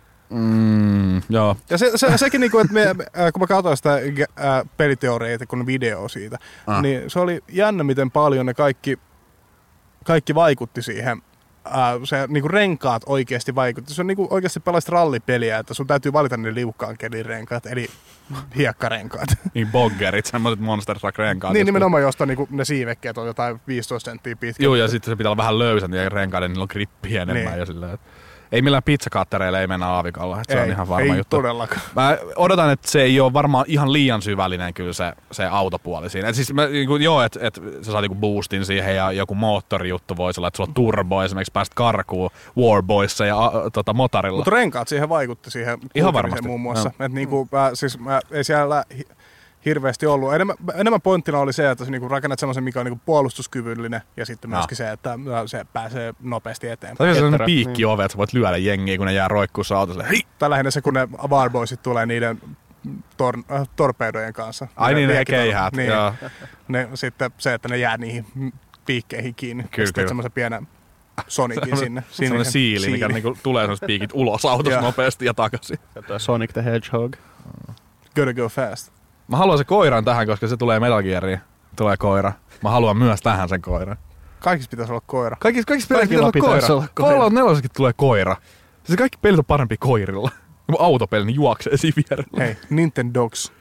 Mm, joo.
Ja se, se, sekin, niinku, että me, äh, kun mä katsoin sitä äh, peliteoreita, kun video siitä, ah. niin se oli jännä, miten paljon ne kaikki, kaikki vaikutti siihen. Äh, se niinku renkaat oikeasti vaikutti. Se on niinku oikeasti pelasit rallipeliä, että sun täytyy valita ne liukkaan kelin renkaat, eli hiekkarenkaat.
Niin boggerit, semmoiset Monster Truck renkaat.
Niin nimenomaan, josta niinku ne siivekkeet on jotain viisitoista senttiä pitkä.
Joo, ja sitten se pitää olla vähän löysän ja renkaiden, niillä on grippiä enemmän niin. Ja silleen. Ei millään pizzakattereilla ei mennä aavikalla, se
ei,
on ihan varma
ei
juttu.
Ei todellakaan.
Mä odotan, että se ei ole varmaan ihan liian syvällinen kyllä se, se autopuoli siinä. Et siis mä, niinku, joo, että et, sä saat niinku boostin siihen ja joku moottorijuttu voisi olla, että sulla on turbo, esimerkiksi päästä karkuun Warboyssa ja a, tota, motorilla.
Mutta renkaat siihen vaikutti siihen
ihan varmasti
muun muassa. No. Et niinku, mä, siis mä, ei siellä hirveästi ollut. Enemmän, enemmän pointtina oli se, että sä niinku rakennat semmoisen, mikä on niinku puolustuskyvyllinen ja sitten myöskin se, että se pääsee nopeasti eteenpäin.
Tämä on sellainen piikkiove, että sä voit lyödä jengiä, kun ne jää roikkuussa autossa. Hei!
Tai lähinnä se, kun ne Warboysit tulee niiden tor- äh, torpedojen kanssa.
Ai niin, ne keihäät.
Niin. Ne, sitten se, että ne jää niihin piikkeihin kiinni.
Kyllä,
ja sitten semmoisen pienen Sonicin sinne.
Semmoinen siili, siili, mikä niinku tulee semmoiset piikit ulos autossa nopeasti ja takaisin.
Sonic the Hedgehog.
Gotta go fast.
Mä haluan se koiran tähän, koska se tulee Metal Geariin. Tulee koira. Mä haluan myös tähän sen koiran.
Kaikissa pitäisi olla koira.
Kaikissa, kaikissa peleissä pitäisi olla koira.
olla koira.
Fallout nelosessakin tulee koira. Se kaikki pelit on parempi koirilla. Kun autopeli, niin juoksee siinä vierellä.
Hei, Nintendogs.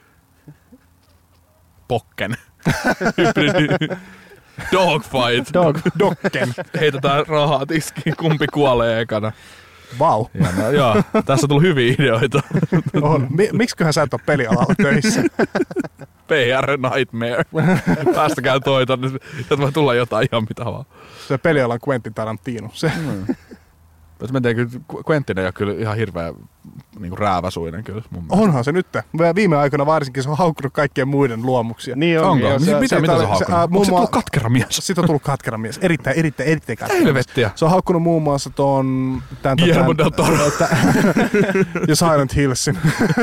Pokken. Dogfight.
Dog.
Dokken.
Heitetään rahaa tiskiin, kumpi kuolee ekana.
Vau.
Ja no, joo, tässä on tullut hyviä ideoita.
On. Miksiköhän sä et ole pelialalla töissä?
P R Nightmare. Päästäkää toi tonne, että voi tulla jotain ihan mitä vaan.
Se peliala on Quentin Tarantino. Se.
Mm. Mä tiedän, kyllä Quentin ei ole kyllä ihan hirveä niin rääväsuinen kyllä mun mielestä.
Onhan se nyt. Viime aikoina varsinkin se on haukkunut kaikkien muiden luomuuksia.
Niin on.
Onko?
Niin,
Se, mitä, mitä se on haukkunut?
Se, äh,
Onko se
mua...
tullut katkera mies?
Siitä on tullut katkera mies. Erittäin, erittäin, erittäin katkera.
Helvettiä.
Se on haukkunut muun muassa ton... Tän,
Guillermo del Toro.
ja Silent Hillsin.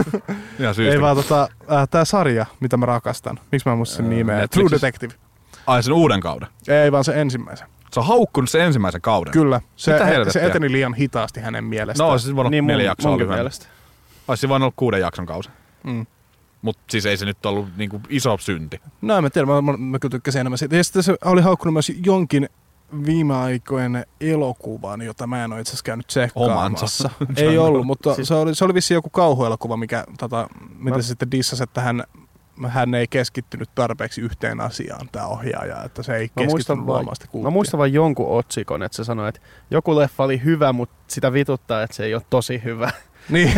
Ja syystä.
Ei vaan tota, äh, tää sarja, mitä mä rakastan. Miksi mä en muista sen nimeä?
Netflixis.
True Detective.
Ai sen uuden kauden.
Ei vaan se ensimmäisen.
Se on haukkunut sen ensimmäisen kauden.
Kyllä. Se,
Mitä
e-
helvettiä?
se eteni liian hitaasti hänen mielestään.
No, siis voinut
Niin
neljä
mun,
jaksoa
munkin
lyhyempi.
mielestä.
Olisi se voinut olla kuuden jakson kausi.
Mm.
Mutta siis ei se nyt ollut niinku iso synti.
No en mä tiedä, mä, mä, mä kyllä tykkäsin enemmän siitä. Ja sitten se oli haukkunut myös jonkin viime aikojen elokuvan, jota mä en ole itse asiassa käynyt tsekkaamassa. Ei ollut, mutta se oli, se oli vissiin joku kauhuelokuva, mikä, tota, mitä se sitten dissasi, että hän, hän ei keskittynyt tarpeeksi yhteen asiaan, tämä ohjaaja, että se ei keskittynyt luomaan sitä kulttia.
Mä muistan vain jonkun otsikon, että se sanoi, että joku leffa oli hyvä, mutta sitä vituttaa, että se ei ole tosi hyvä.
Niin.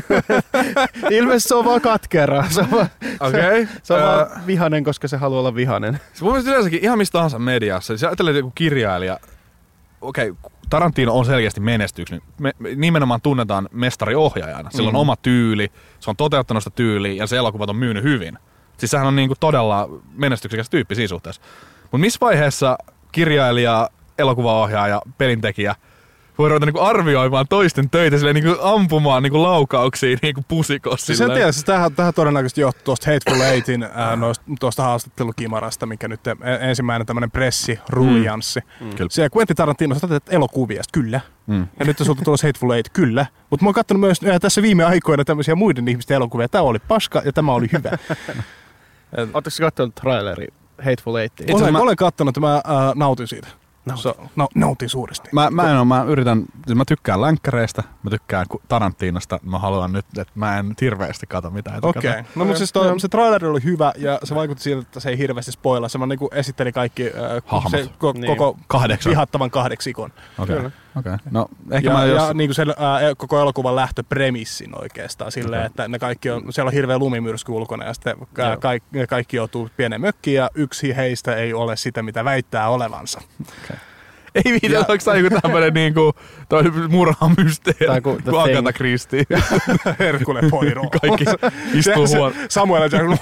Ilmeisesti se on vaan katkeraa. Se on vaan,
Okei.
se, se on vaan vihanen, koska se haluaa olla vihanen.
Se mun mielestä yleensäkin ihan mistä tahansa mediassa. Siis ajattelee joku kirjailija. Okei, okay, Tarantino on selkeästi menestyks. Me, nimenomaan tunnetaan mestariohjaajana. Sillä on mm. oma tyyli, se on toteuttanut sitä tyyliä ja se elokuvat on myynyt hyvin. Siis sehän on niinku todella menestyksekäs tyyppi siinä suhteessa. Mutta missä vaiheessa kirjailija, elokuvaohjaaja, pelintekijä voi ruveta niinku arvioimaan toisten töitä silleen niinku ampumaan niinku laukauksia niinku pusikossa.
Siis en tiedä, siis tämähän, tämähän todennäköisesti johtuu tuosta Hateful Eightin äh, tuosta haastattelukimarasta, mikä nyt ensimmäinen tämmöinen pressiruijanssi. Mm. Mm. Siellä Quentin Tarantino, sä teet elokuvia, kyllä. Mm. Ja nyt sulta tulossa Hateful Eight, kyllä. Mutta mä oon katsonut myös äh, tässä viime aikoina tämmöisiä muiden ihmisten elokuvia. Tämä oli paska ja tämä oli hyvä.
Oletteko sä katsonut traileri Hateful Eightiin?
Olen,
mä...
olen katsonut ja mä äh, nautin siitä. So, no, nautin suuresti.
Mä, mä en oo, mä yritän, siis mä tykkään länkkäreistä, mä tykkään Tarantinosta, mä haluan nyt, että mä en hirveästi kato mitään.
Okei, okay. No mutta siis toi, se traileri oli hyvä ja se vaikutti siltä, että se ei hirveästi spoilaa. Se vaan niinku esitteli kaikki äh, se, ko,
niin.
koko
Kahdeksan.
vihattavan kahdeksikon.
Okei, okay. okay. No ehkä
ja,
mä jos...
ja niinku sen äh, koko elokuvan lähtöpremissin oikeastaan silleen, okay. Että ne kaikki on, siellä on hirveä lumimyrsky ulkona ja sitten ka, kaikki, kaikki joutuu pieneen mökkiin ja yksi heistä ei ole sitä, mitä väittää olevansa.
Okay. Ei viitä, onko tämä joku tämmöinen niinku, toi murhamysteeri,
tai kuin
kuin Agatha Christie.
Herkule Poirot.
Kaikki istuu huono.
Samuel Jackson.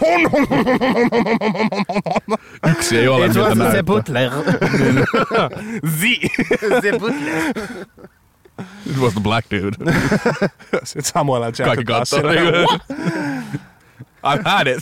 Yksi ei ole, miltä näyttää.
Se butler.
Zi.
Se butler.
It was the black dude.
Sitten Samuel Jackson.
Kaikki katsoo. I've had it.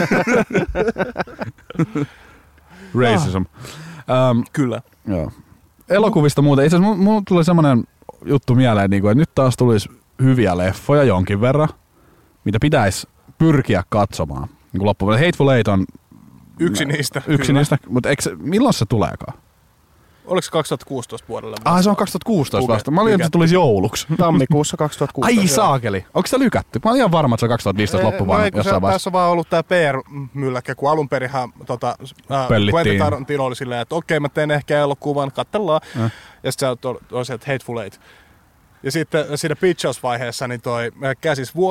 Racism. Um,
Kyllä.
Joo. Elokuvista muuten. Itse asiassa mulla tuli semmoinen juttu mieleen, että nyt taas tulisi hyviä leffoja jonkin verran, mitä pitäisi pyrkiä katsomaan. Niin kuin loppuun. Hateful Eight on
yksi niistä.
Yksi
kyllä.
niistä, mutta eikö, milloin se tuleekaan?
Oliko se kaksituhattakuusitoista vuodelle?
Ah, se on kaksituhattakuusitoista vasta. Mä olin, että se tulisi jouluksi.
Tammikuussa kaksituhattakuusitoista.
Ai saakeli. Onko se lykätty? Mä olin ihan varma, että se on kaksituhattaviisitoista loppuvaan
no,
jossain vaiheessa.
Tässä on vaan ollut tää P R-mylläkkä, kun alun perinhan tota, Quentin Tarantino oli silleen, että okei, mä teen ehkä elokuvan, katsellaan. Ja, ja sitten se on se, että Hateful Eight. Ja sitten siinä pitchausvaiheessa niin toi käsis vuosi.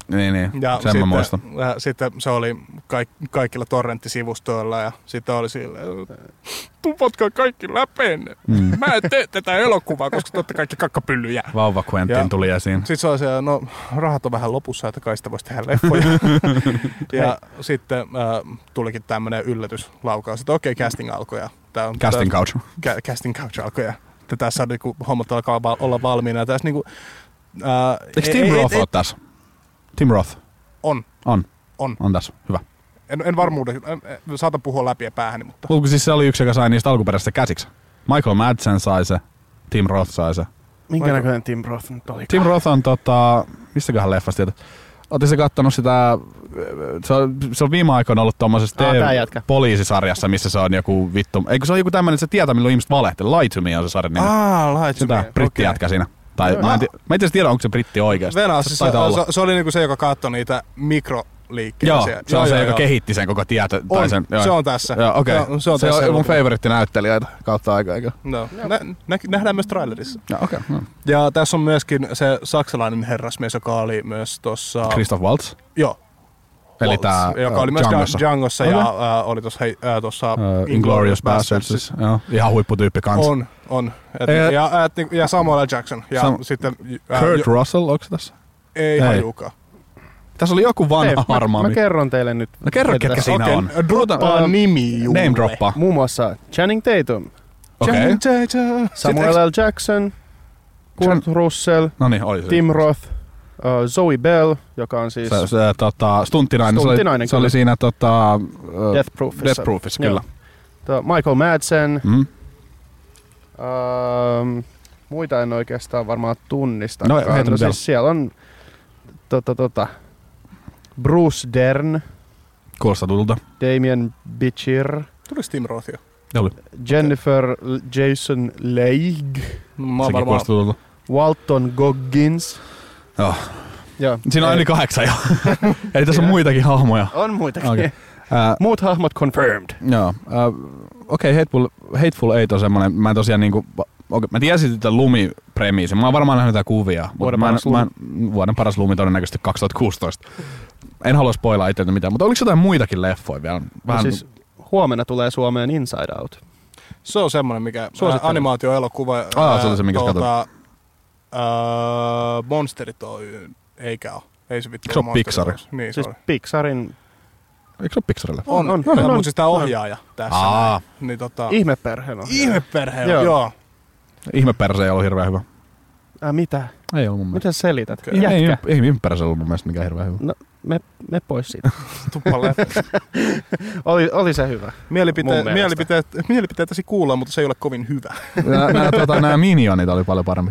Niin, niin.
Ja
Sen
sitten,
mä muistan.
ja sitten se oli kaik, kaikilla torrenttisivustoilla ja sitten oli silleen, tupatkaa kaikki läpeen. Mm. Mä en tee tätä elokuvaa, koska te olette kaikki kakkapyllyjä.
Vauva Quentin tuli esiin.
Sitten se oli se, no rahat on vähän lopussa, että kai sitä voisi tehdä leffoja. Ja sitten äh, tulikin tämmönen yllätyslaukaus, että okei, okay, casting alkoi. Ja tää on,
Casting
tää,
couch.
Ca- casting couch alkoi ja tässä on niinku, hommat alkaa olla valmiina. Ja tässä niinku, äh,
Eikö Tim
ei,
Roth
ei,
ole tässä? Tim Roth.
On.
On.
On.
On tässä. Hyvä.
En, en varmuuden, saatan puhua läpi ja päähäni, mutta...
Mutta siis se oli yksi, joka sai niistä alkuperäisistä käsiksi. Michael Madsen sai se, Tim Roth sai se.
Minkä näköinen Tim Roth nyt oli?
Tim Roth on tota, mistäköhän leffasta tietää? Ootte se kattonut sitä, se on, se on viime aikoina ollut tommosessa
ah,
poliisisarjassa, missä se on joku vittu, eikö se ole joku tämmönen, että se tietää milloin ihmiset valehtelee. Lie to Me on se sarjan nimi.
Ah, Lie to Me.
Brittijätkä okay. Siinä. Tai mä en, tii, mä en tiedä, onko se britti oikeasti.
Venäjä, se, se, se, se oli niinku se, joka katsoi niitä mikroliikkeitä.
Joo,
siellä.
se on
joo,
se,
joo,
joka
joo.
kehitti sen koko tieto.
On,
tai sen,
se on tässä.
Joo, okei.
Okay. Se on,
se
tässä
on mun favoritti-näyttelijöitä kautta aikaa, eikö?
No, nä, nä, nähdään myös trailerissa.
No, okay, no.
Ja tässä on myöskin se saksalainen herrasmies, joka oli myös tossa...
Christoph Waltz?
Joo.
Eli tää
joka oli myös
Djangossa,
Djangossa
okay.
ja äh, oli tossa, hei, äh, tossa
uh, Inglourious Basterds. Joo, ihan huipputyyppi kans.
On, on. Et,
E-
ja, et, ja Samuel L. Jackson. Ja
Sam-
sitten... Äh,
Kurt
jo,
Russell, onko se tässä?
ei
Ei.
hajuukaan.
Tässä oli joku vanha
Hei,
harmaa.
mä, mä kerron teille nyt.
No kerro, ketkä
tässä-
siinä
Okei,
on.
droppaa
Puhutaan-
nimi Julle.
Name droppaa.
Muun muassa Channing Tatum,
Okei.
Channing Tatum.
Samuel L. Jackson, Kurt Russell,
No niin, oli se.
Tim Roth, uh, Zoe Bell, joka on siis
Se, se tota, stunttinainen.
Stunttinainen,
se oli, se oli
kyllä.
siinä tota, uh,
Death Proofissa.
Death Proofissa, kyllä.
Joo. Michael Madsen.
Mm.
Um, muita en oikeastaan varmaan tunnista.
No, heitä nyt vielä.
siis siellä on tota, tota, Bruce Dern,
Kuulostaa tutulta.
Damien Bichir,
Tulis Tim Roth jo.
Oli.
Jennifer L- Jason Leigh,
Mä oon
Sekin
varmaan...
kuulostaa tutulta.
Walton Goggins.
Joo.
Joo.
Siinä on
Ei,
yli kahdeksan jo. Eli tässä on muitakin hahmoja.
On muitakin.
Okei.
Okay.
Uh,
Muut hahmot confirmed.
Joo. Uh, Okei, okay, Hateful, Hateful Eight on semmonen, mä en tosiaan niinku, okay, mä tiesin tätä Lumi-premiisin, mä oon varmaan nähnyt tätä kuvia.
Vuoden
mä en,
paras lumi.
mä en, vuoden paras Lumi todennäköisesti kaksituhattakuusitoista. En halua spoilaa itseltä mitään, mutta oliko jotain muitakin leffoja vielä? Vähän,
No siis huomenna tulee Suomeen Inside Out.
Se on semmonen, mikä
Suosittelen.
animaatioelokuva.
Aa, se oli se, minkä sä
tuota, äh, Monsterit Oy, eikä oo. Ei se vittu
Se on
Monsterit
Pixar.
Oy. Niin,
Siis
se on.
Pixarin
eikö se ole Pixarille?
On, on,
on,
on,
on.
mutta siis tää ohjaaja tässä.
Aa.
näin. Niin tota...
ihmeperhe. No.
Ihmeperhe,
Joo.
joo. joo.
Ihmeperse ei ollut hirveän hyvä.
Äh, mitä?
Ei ollut mun mielestä.
Miten selität?
Okei.
Ei, ei,
Jätkä.
ei Ihmeperse ollut mun mielestä mikään hirveän hyvä.
No, me, me pois siitä.
Tuppalle.
oli, oli se hyvä.
Mielipite-
Mun mielestä.
mielipiteet, mielipiteitäsi kuulla, mutta se ei ole kovin hyvä.
Nää, nää, tota, nää minionit oli paljon parempi.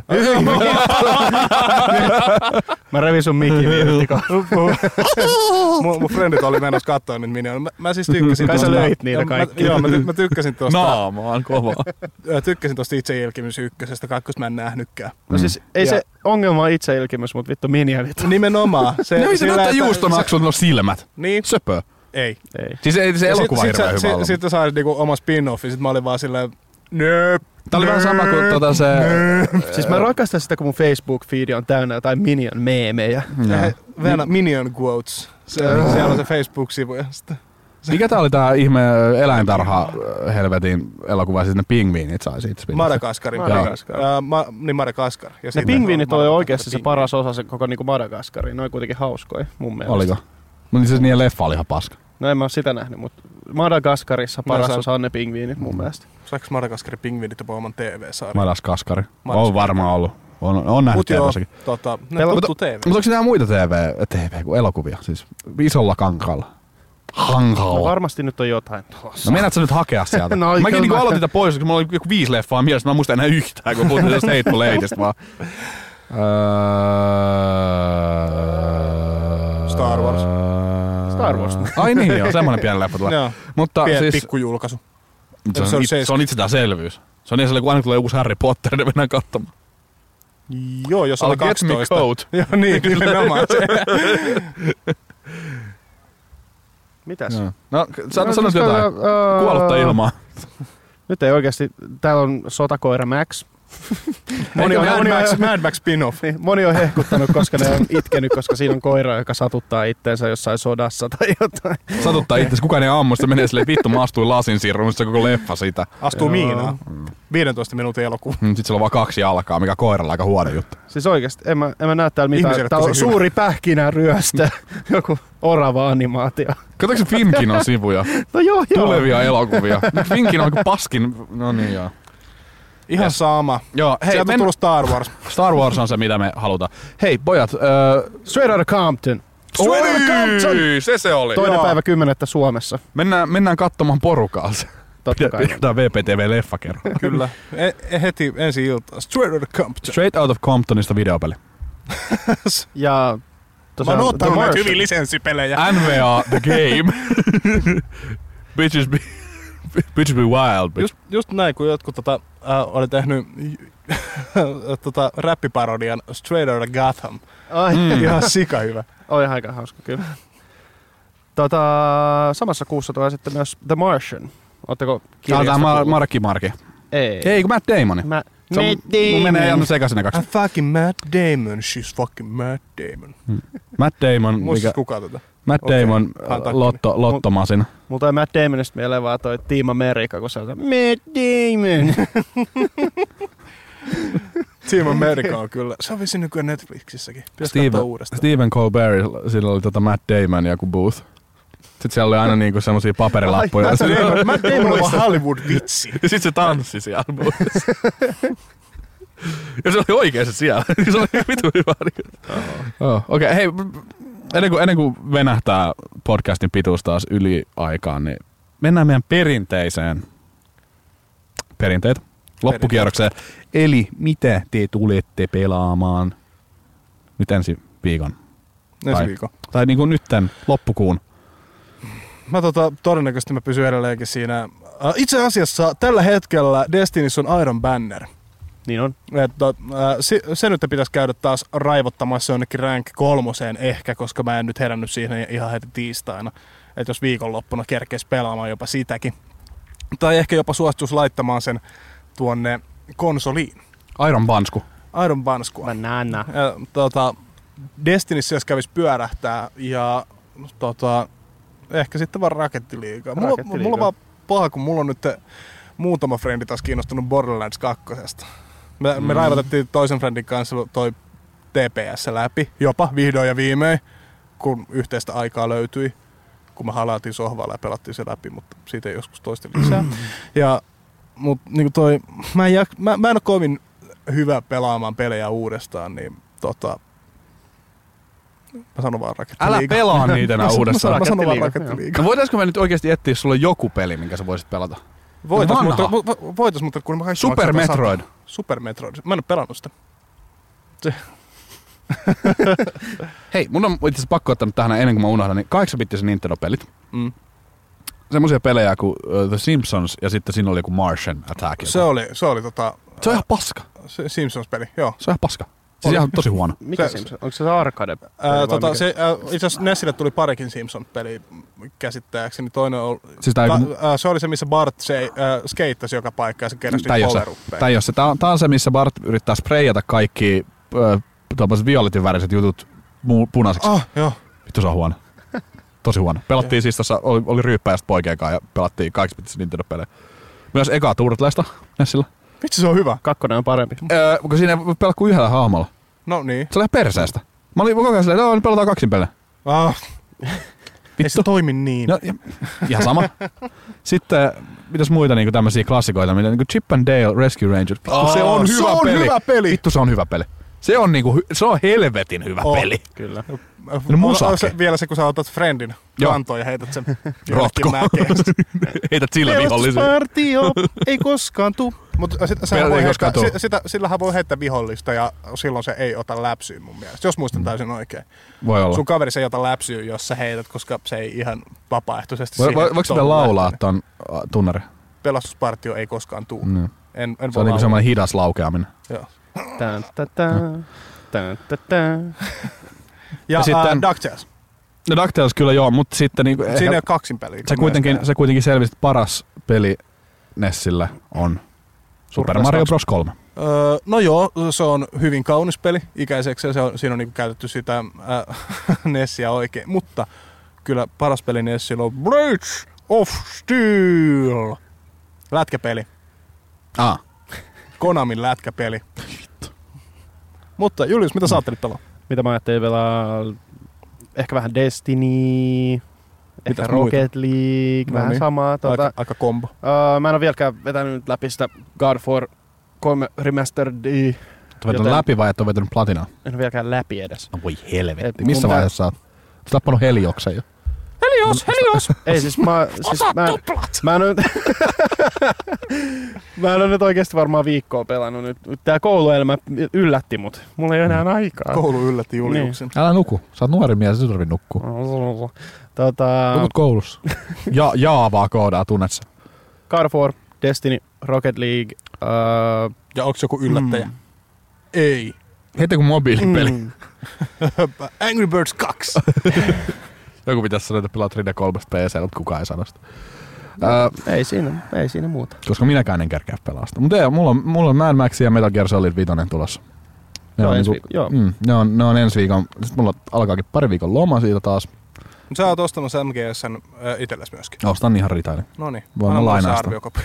Mä revin sun mikin viivytti
mun, mun frendit oli menossa katsoa nyt minioita. Mä, mä siis tykkäsin
Kai sä
tosta-
löit niitä
mä-
kaikki.
Mä, joo, mä, ty, mä tykkäsin tosta.
Naamaan kovaa.
Tykkäsin tosta itseilkimys ykkösestä, kakkosta mä en nähnytkään.
No siis ei
Ja-
se ongelma ole itseilkimys, mutta vittu minionit.
Nimenomaan. Se,
Ne mitä
sillä,
näyttää
että-
juustomaksun no silmät.
Niin,
Söpö.
ei.
Ei.
Siis ei se
Ja
elokuva
sit-
hirveän
sit,
hyvä
sit,
ollut.
Sitten sai niinku oma spin-offi, sit mä olin vaan silleen, nööp.
Tää oli vähän sama kuin tota se...
Siis mä rakastan sitä, kun mun Facebook-feedi on täynnä jotain Minion-meemejä.
Joo.
Venä Minion Quotes. Se, siellä on se Facebook-sivu ja sitten.
Mikä tää oli tää ihme eläintarha äh, helvetin elokuva, siis ne pingviinit sai siitä spin.
Madagaskarin.
Madagaskar.
Äh, ma, niin Madagaskar. Ja
Ne
siitä
pingviinit
on
oli
Madagaskar
oikeasti se
pingviinit.
paras osa se koko niinku Madagaskariin. Ne oli kuitenkin hauskoja mun mielestä.
Oliko? No niin siis niiden leffa oli ihan paska.
No en mä oo sitä nähnyt, mutta Madagaskarissa paras
saan-
osa on ne pingviinit mun mielestä.
Saiko Madagaskarin pingviinit jopa oman T V-sarjan?
Madagaskari.
Madagaskari.
On varmaan ollut. On, on nähnyt
Mut joo,
T V:ssäkin.
tota, ne
Pelä-
tuttu T V.
Mutta onko nämä muita T V, T V kuin elokuvia? Siis isolla kankaalla.
No
Hankalla.
varmasti nyt on jotain tuossa.
No meinaat sä nyt hakea sieltä?
No,
Mäkin
kyllä
niinku
mä-
aloitin tätä pois, koska mulla oli joku viisi leffaa mielessä. Mä en muista enää yhtään, kun puhuttiin tästä Hateful Eightistä vaan. Öö...
Star Wars.
Star Wars.
Ai niin joo, semmonen pieni leffa tulee.
Joo.
Mutta
Pieni
siis
pikkujulkaisu.
se on,
se on
it, se on
seitsemänkymmentä.
itsestäänselvyys. Se on niin sellainen, kun aina tulee joku Harry Potter, niin mennään katsomaan.
Joo, jos
I'll
on
get me
kaksitoista.
coat.
Joo, niin, kyllä nimenomaan se.
Mitäs?
Joo. No, sano,
No,
sano
siis
jotain.
tota, ää,
Kuollutta ilmaa.
Nyt ei oikeasti. Täällä on sotakoira Max. Moni on,
Mad
moni, on,
Max, Mad Max spin-off.
niin, moni on hehkuttanut, koska ne on itkenyt, koska siinä on koira, joka satuttaa itteensä jossain sodassa tai jotain.
Satuttaa itse, kukaan ei ammu, sitä menee silleen, vittu mä astuin lasinsirruun, se koko leffa sitä.
Astuu
Joo.
miinaan. viidentoista minuutin elokuva.
Mm, Sitten siellä on vaan kaksi jalkaa, mikä koiralla aika huono juttu.
Siis oikeesti, en mä, en mä näe täällä
Ihmiselle
mitään. Tää on
tosi hyvä.
suuri pähkinäryöstö, joku orava animaatio.
Katsotaanko se Finkin on sivuja?
No joo, joo.
Tulevia elokuvia. Finkin on aika paskin, no niin joo.
Ihan
Yes.
sama.
Joo, hei,
Sieltä on
men...
tullut Star Wars.
Star Wars on se, mitä me halutaan. Hei, pojat. Öö...
Straight Outta Compton.
Oi,
Compton!
se se oli.
Toinen
Joo.
päivä kymmenettä Suomessa.
Mennään, mennään katsomaan porukalla se.
Totta kai.
Pidetään V P T V-leffa kerran.
Kyllä. E- e- heti ensi iltaa. Straight Outta Compton.
Straight Out of Comptonista videopeli.
Ja
Mä
tosiaan
oon
The
ottanut näitä
Martian.
hyviä lisenssipelejä.
N V A The Game. Bitches be, bitches be wild. Bitch.
Just, just näin, kun jotkut tota, äh, oli tehnyt tota, räppiparodian Straight Outta Gotham.
Ai,
Mm. Ihan sika hyvä.
oli aika hauska kyllä. Tota, samassa kuussa tulee sitten myös The Martian. Ootteko
Tää on
kirjasta
tää Mar-
kuullut?
Markki Marki.
Ei.
Ei, kun Matt Damon.
Mä,
Se on, mun menee ihan sekaisin ne kaksi.
I'm fucking Matt Damon, she's fucking Matt Damon.
Matt Damon,
Muistas
mikä,
kukaan tätä?
Matt
Okei,
Damon
hän takkini.
lotto, lottomasin.
Mulla toi Matt Damonista mieleen vaan toi Team America, kun se on se Matt Damon.
Team America on kyllä. Se on vissiin nykyään Netflixissäkin. Pitäisi
Steve,
katsoa uudestaan.
Stephen Colbert, sillä oli tota Matt Damon ja joku Booth. Sitten siellä oli aina niinku semmosia paperilappuja.
Matt Damon, Matt Damon on vaan Hollywood-vitsi.
Ja sit se tanssi siellä Boothissa. Ja se oli oikeesti siellä. Se oli vitun hyvä. Oh, okei, okay, hei. Ennen kuin, ennen kuin venähtää podcastin pituus taas yli aikaan, niin mennään meidän perinteiseen perinteet loppukierrokseen. Eli mitä te tulette pelaamaan nyt ensi viikon?
Ensi
Tai-
viikon.
Tai niinku nytten loppukuun.
Mä tota, todennäköisesti mä pysyn edelleenkin siinä. Uh, itse asiassa tällä hetkellä Destinies on Iron Banner.
Niin on.
Että, uh, se, se nyt pitäisi käydä taas raivottamassa jonnekin rank kolmoseen ehkä, koska mä en nyt herännyt siihen ihan heti tiistaina. Että jos viikonloppuna kerkeisi pelaamaan jopa sitäkin. Tai ehkä jopa suostuisi laittamaan sen tuonne konsoliin.
Iron Bansku.
Iron Banskua.
Banana.
Ja, tota, Destinissä jos kävisi pyörähtää ja tota, ehkä sitten vaan Rakettiliigaa. Mulla,
Rakettiliigaa.
mulla on vaan paha, kun mulla on nyt muutama frendi taas kiinnostunut Borderlands kakkosesta. Me, mm. me raivatettiin toisen friendin kanssa toi T P S läpi, jopa vihdoin ja viimein, kun yhteistä aikaa löytyi. Kun me halaatiin sohvalla ja pelattiin se läpi, mutta siitä ei joskus toista lisää. Mm. Ja, mut, niin toi, mä, en, jak- mä, mä en ole kovin hyvä pelaamaan pelejä uudestaan, niin tota... Mä sanon vaan Rakettiliiga.
Älä pelaa niitä enää
Mä sanon-
uudestaan.
Mä sanon vaan
Rakettiliiga,
Rakettiliiga.
No voitaisko me nyt oikeesti etsiä sulle joku peli, minkä sä voisit pelata?
Voitais,
Vanha.
mutta, vo- voitais, mutta kun mä kaikki
Super
maksaa
Metroid.
sata. Super Metroid. Mä en oo pelannut sitä. Se.
Hei, mun on itse asiassa pakko ottaa nyt tähän ennen kuin mä unohdan, niin kahdeksanbittisen Nintendo-pelit.
Mm.
Semmoisia pelejä kuin uh, The Simpsons ja sitten siinä oli joku Martian Attack.
Se oli, se oli tota...
se on ihan paska.
Se Simpsons-peli, joo.
Se on ihan paska. Siis ihan tosi huono.
Mikä
Se-
Simpson? Onko se se arcade?
Ää, tota, se, ää, itse asiassa Nessille tuli parikin Simpson-peliä käsittääkseni. Toinen oli,
Siis tää ei-
ta, ää, se oli se, missä Bart se, ää, skeittasi joka paikka ja se keräsi
Tää ei oo se.
poweruppeja.
Tää ei oo se. Tää on, tää on se, missä Bart yrittää spreijata kaikki äh, tuommoiset violetin väriset jutut mu- punaiseksi.
Ah, joo.
Vittu se on huono. Tosi huono. Pelattiin siis tossa, oli, oli ryyppäjästä poikien kanssa ja pelattiin kahdeksanbittisen Nintendo-pelejä. Myös eka Turtlesta Nessillä.
Vitsi, se on hyvä.
Kakkonen on parempi.
Öö, kun siinä ei voi pelata kuin yhdellä hahmolla.
No niin.
Se oli ihan perseestä. Mä olin koko ajan silleen, että pelataan kaksin pelejä.
Ah, ei se toimi niin.
No, ja, ihan sama. Sitten, mitäs muita niinku tämmösiä klassikoita, mitä niinku Chip and Dale Rescue Rangers. Vittu,
Aa,
se on
se
hyvä
on
peli.
hyvä peli.
Vittu, se on hyvä peli. Se on niinku, hy- se on helvetin hyvä
Oh.
peli.
Kyllä.
No musake.
Se, vielä se, kun sä otat friendin
Joo.
kantoon ja heität sen
Rotko.
mäkeen.
Heität sillä vihollisia.
Pelastuspartio ei koskaan tuu. Mutta sit,
Meillä
voi
ei
heittää,
koskaan tuu.
si, sitä, sillähän voi heittää vihollista ja silloin se ei ota läpsyyn mun mielestä. Jos muistan täysin oikein.
Voi olla.
Sun kaveri se ei ota läpsyyn, jos sä heität, koska se ei ihan vapaaehtoisesti
Voi,
siihen
voi, voiko sitä
touhuun
laulaa
lähtenyt.
ton uh, tunnari?
Pelastuspartio ei koskaan tuu.
Mm.
En, en
Se on
voi
niinku
laulaa.
semmoinen hidas laukeaminen.
Joo.
Tän, tän, tän. Tän, tän, tän.
Ja,
Ja
ja
sitten-
sitten, uh, DuckTales.
No DuckTales kyllä joo, mutta sitten niinku...
Siinä ei ole kaksin peliä.
Se kuitenkin, se kuitenkin selvisi, että paras peli Nessillä on Super
Turtles
Mario
kaksi.
Bros. kolme.
Öö, no joo, se on hyvin kaunis peli ikäiseksi ja se on, siinä on niinku käytetty sitä äh, Nessia oikein. Mutta kyllä paras peli Nessillä on Blades of Steel. Lätkäpeli.
Ah.
Konamin lätkäpeli. Mutta Julius, mitä sä ajattelit pelaa?
Mitä mä ajattelin pelaa? Ehkä vähän Destiny, ehkä
Mitäs
Rocket League,
No
vähän
niin.
samaa. Tuota,
Aika, aika kombo.
uh, mä en ole vieläkään vetänyt läpi sitä God of War kolme Remastered.
Olet vetänyt
Joten-
läpi vai et ole vetänyt platinaa?
En ole vieläkään läpi edes.
No voi helvetti.
Et
Missä
mun
vaiheessa oot? Oot tappanut Helioksen jo?
Helios, Helios!
Ei siis mä... Siis mä, mä en ole... mä en ole nyt oikeesti varmaan viikkoa pelannut nyt. Tää kouluelämä yllätti mut. Mulla ei ole enää aikaa.
Koulu yllätti Juliuksen.
Älä nuku. Sä oot nuori mies, sä tarvii nukkua.
Tota,
Nukut koulussa. Ja Jaavaa koodaa, tunnet sä?
God of War, Destiny, Rocket League. Uh,
Ja onks joku yllättäjä? Mm. Ei.
Heti kun mobiilipeli.
mm,
Angry Birds kaksi.
Joku pitäisi sanoa, että pelaa kolme D kolme P C, mutta kukaan ei sano sitä. Öö,
ei, siinä, ei siinä muuta.
koska minäkään en kerkeä pelaa sitä. Mutta mulla on, mulla on Mad Max ja Metal Gear Solid viisi tulossa. Ne
Joo,
on,
ensi
niinku,
viikon, joo.
mm, ne, on, ne on ensi viikon. Sitten mulla alkaakin pari viikon loma siitä taas.
Sä oot ostanut M G S:n äh, itelles myöskin.
Ostan ihan ritailin.
Noniin.
Voin
Anna mulle se
lainaa sitä.
arviokopio.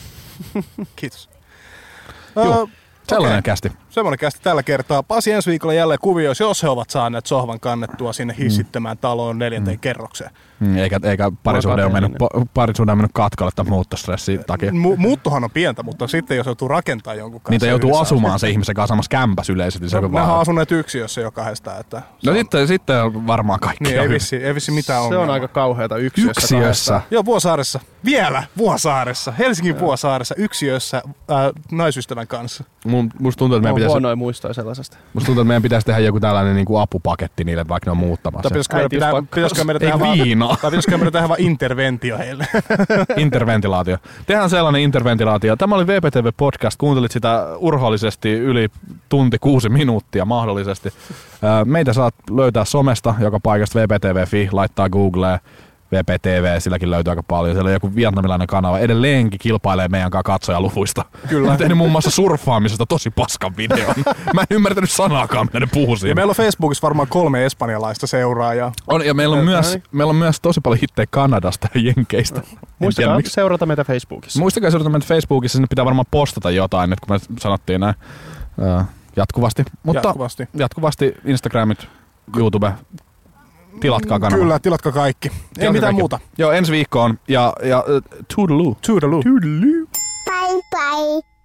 Kiitos.
Joo,
Ö,
sellainen
okei.
kästi.
Semmoinen kästi tällä kertaa. Pasi ensi viikolla jälleen kuvioissa, jos he ovat saaneet sohvan kannettua sinne hissittömään taloon neljänteen mm. kerrokseen.
Mm, eikä, eikä parisuhde ole mennyt,
kateellinen.
po- parisuhde on mennyt katkolle tämän muuttostressin takia.
Mu- muuttohan on pientä, mutta sitten jos joutuu rakentamaan jonkun kanssa.
Niitä joutuu
yhdessä
asumaan se ihmisen kanssa samassa kämpässä yleisesti. Niin se
No,
on
nehän on
vaan...
asuneet yksiössä jo kahdesta. Että
No
on,
sitten, sitten on varmaan kaikki.
niin,
on
ei
hyvin.
vissi, ei vissi mitään
Se
ongelmaa.
on aika kauheata yksiössä.
Yksiössä.
kahdestaan.
Joo, Vuosaaressa. Vielä Vuosaaressa. Helsingin Vuosaaressa yksiössä äh, naisystävän kanssa.
Mun, musta tuntuu, että meidän
On
pitäisi,
huonoja muistoja sellaisesta.
musta tuntuu, että meidän pitäisi tehdä joku tällainen niin kuin apupaketti niille, vaikka ne on muuttamassa.
Tai pitäisikö meidän, pitää,
Äitiyspakkaus.
pitäisikö meidän
Ei
tehdä vaan,
viinaa.
tai pitäisikö meidän tehdä vaan interventio heille?
Interventilaatio. Tehdään sellainen interventilaatio. Tämä oli V P T V-podcast. Kuuntelit sitä urhoollisesti yli tunti kuusi minuuttia mahdollisesti. Meitä saat löytää somesta joka paikasta V P T V piste fi, laittaa Googleen V P T V, silläkin löytyy aika paljon. Siellä on joku vietnamilainen kanava. Edelleenkin kilpailee meidän kanssa katsojaluvuista.
Kyllä.
Mä oon tehnyt muun muassa surffaamisesta tosi paskan videon. Mä en ymmärtänyt sanaakaan, mitä ne puhuu
Ja
siinä.
meillä on Facebookissa varmaan kolme espanjalaista seuraajaa.
On, ja meillä on, myös, meillä on myös tosi paljon hittejä Kanadasta ja Jenkeistä. En tiedä,
Muistakaa
miksi.
seurata meitä Facebookissa.
Muistakaa seurata meitä Facebookissa, sinne pitää varmaan postata jotain, nyt kun me sanottiin näin uh, jatkuvasti. Mutta
Jatkuvasti.
jatkuvasti Instagramit, YouTube, tilatkaa kanava.
Kyllä, tilatkaa kaikki. Ei
Tilatkaa
mitään
kaikki.
muuta.
Joo, ensi viikkoon ja, ja uh, toodaloo.
Toodaloo.
Toodaloo.
Bye bye.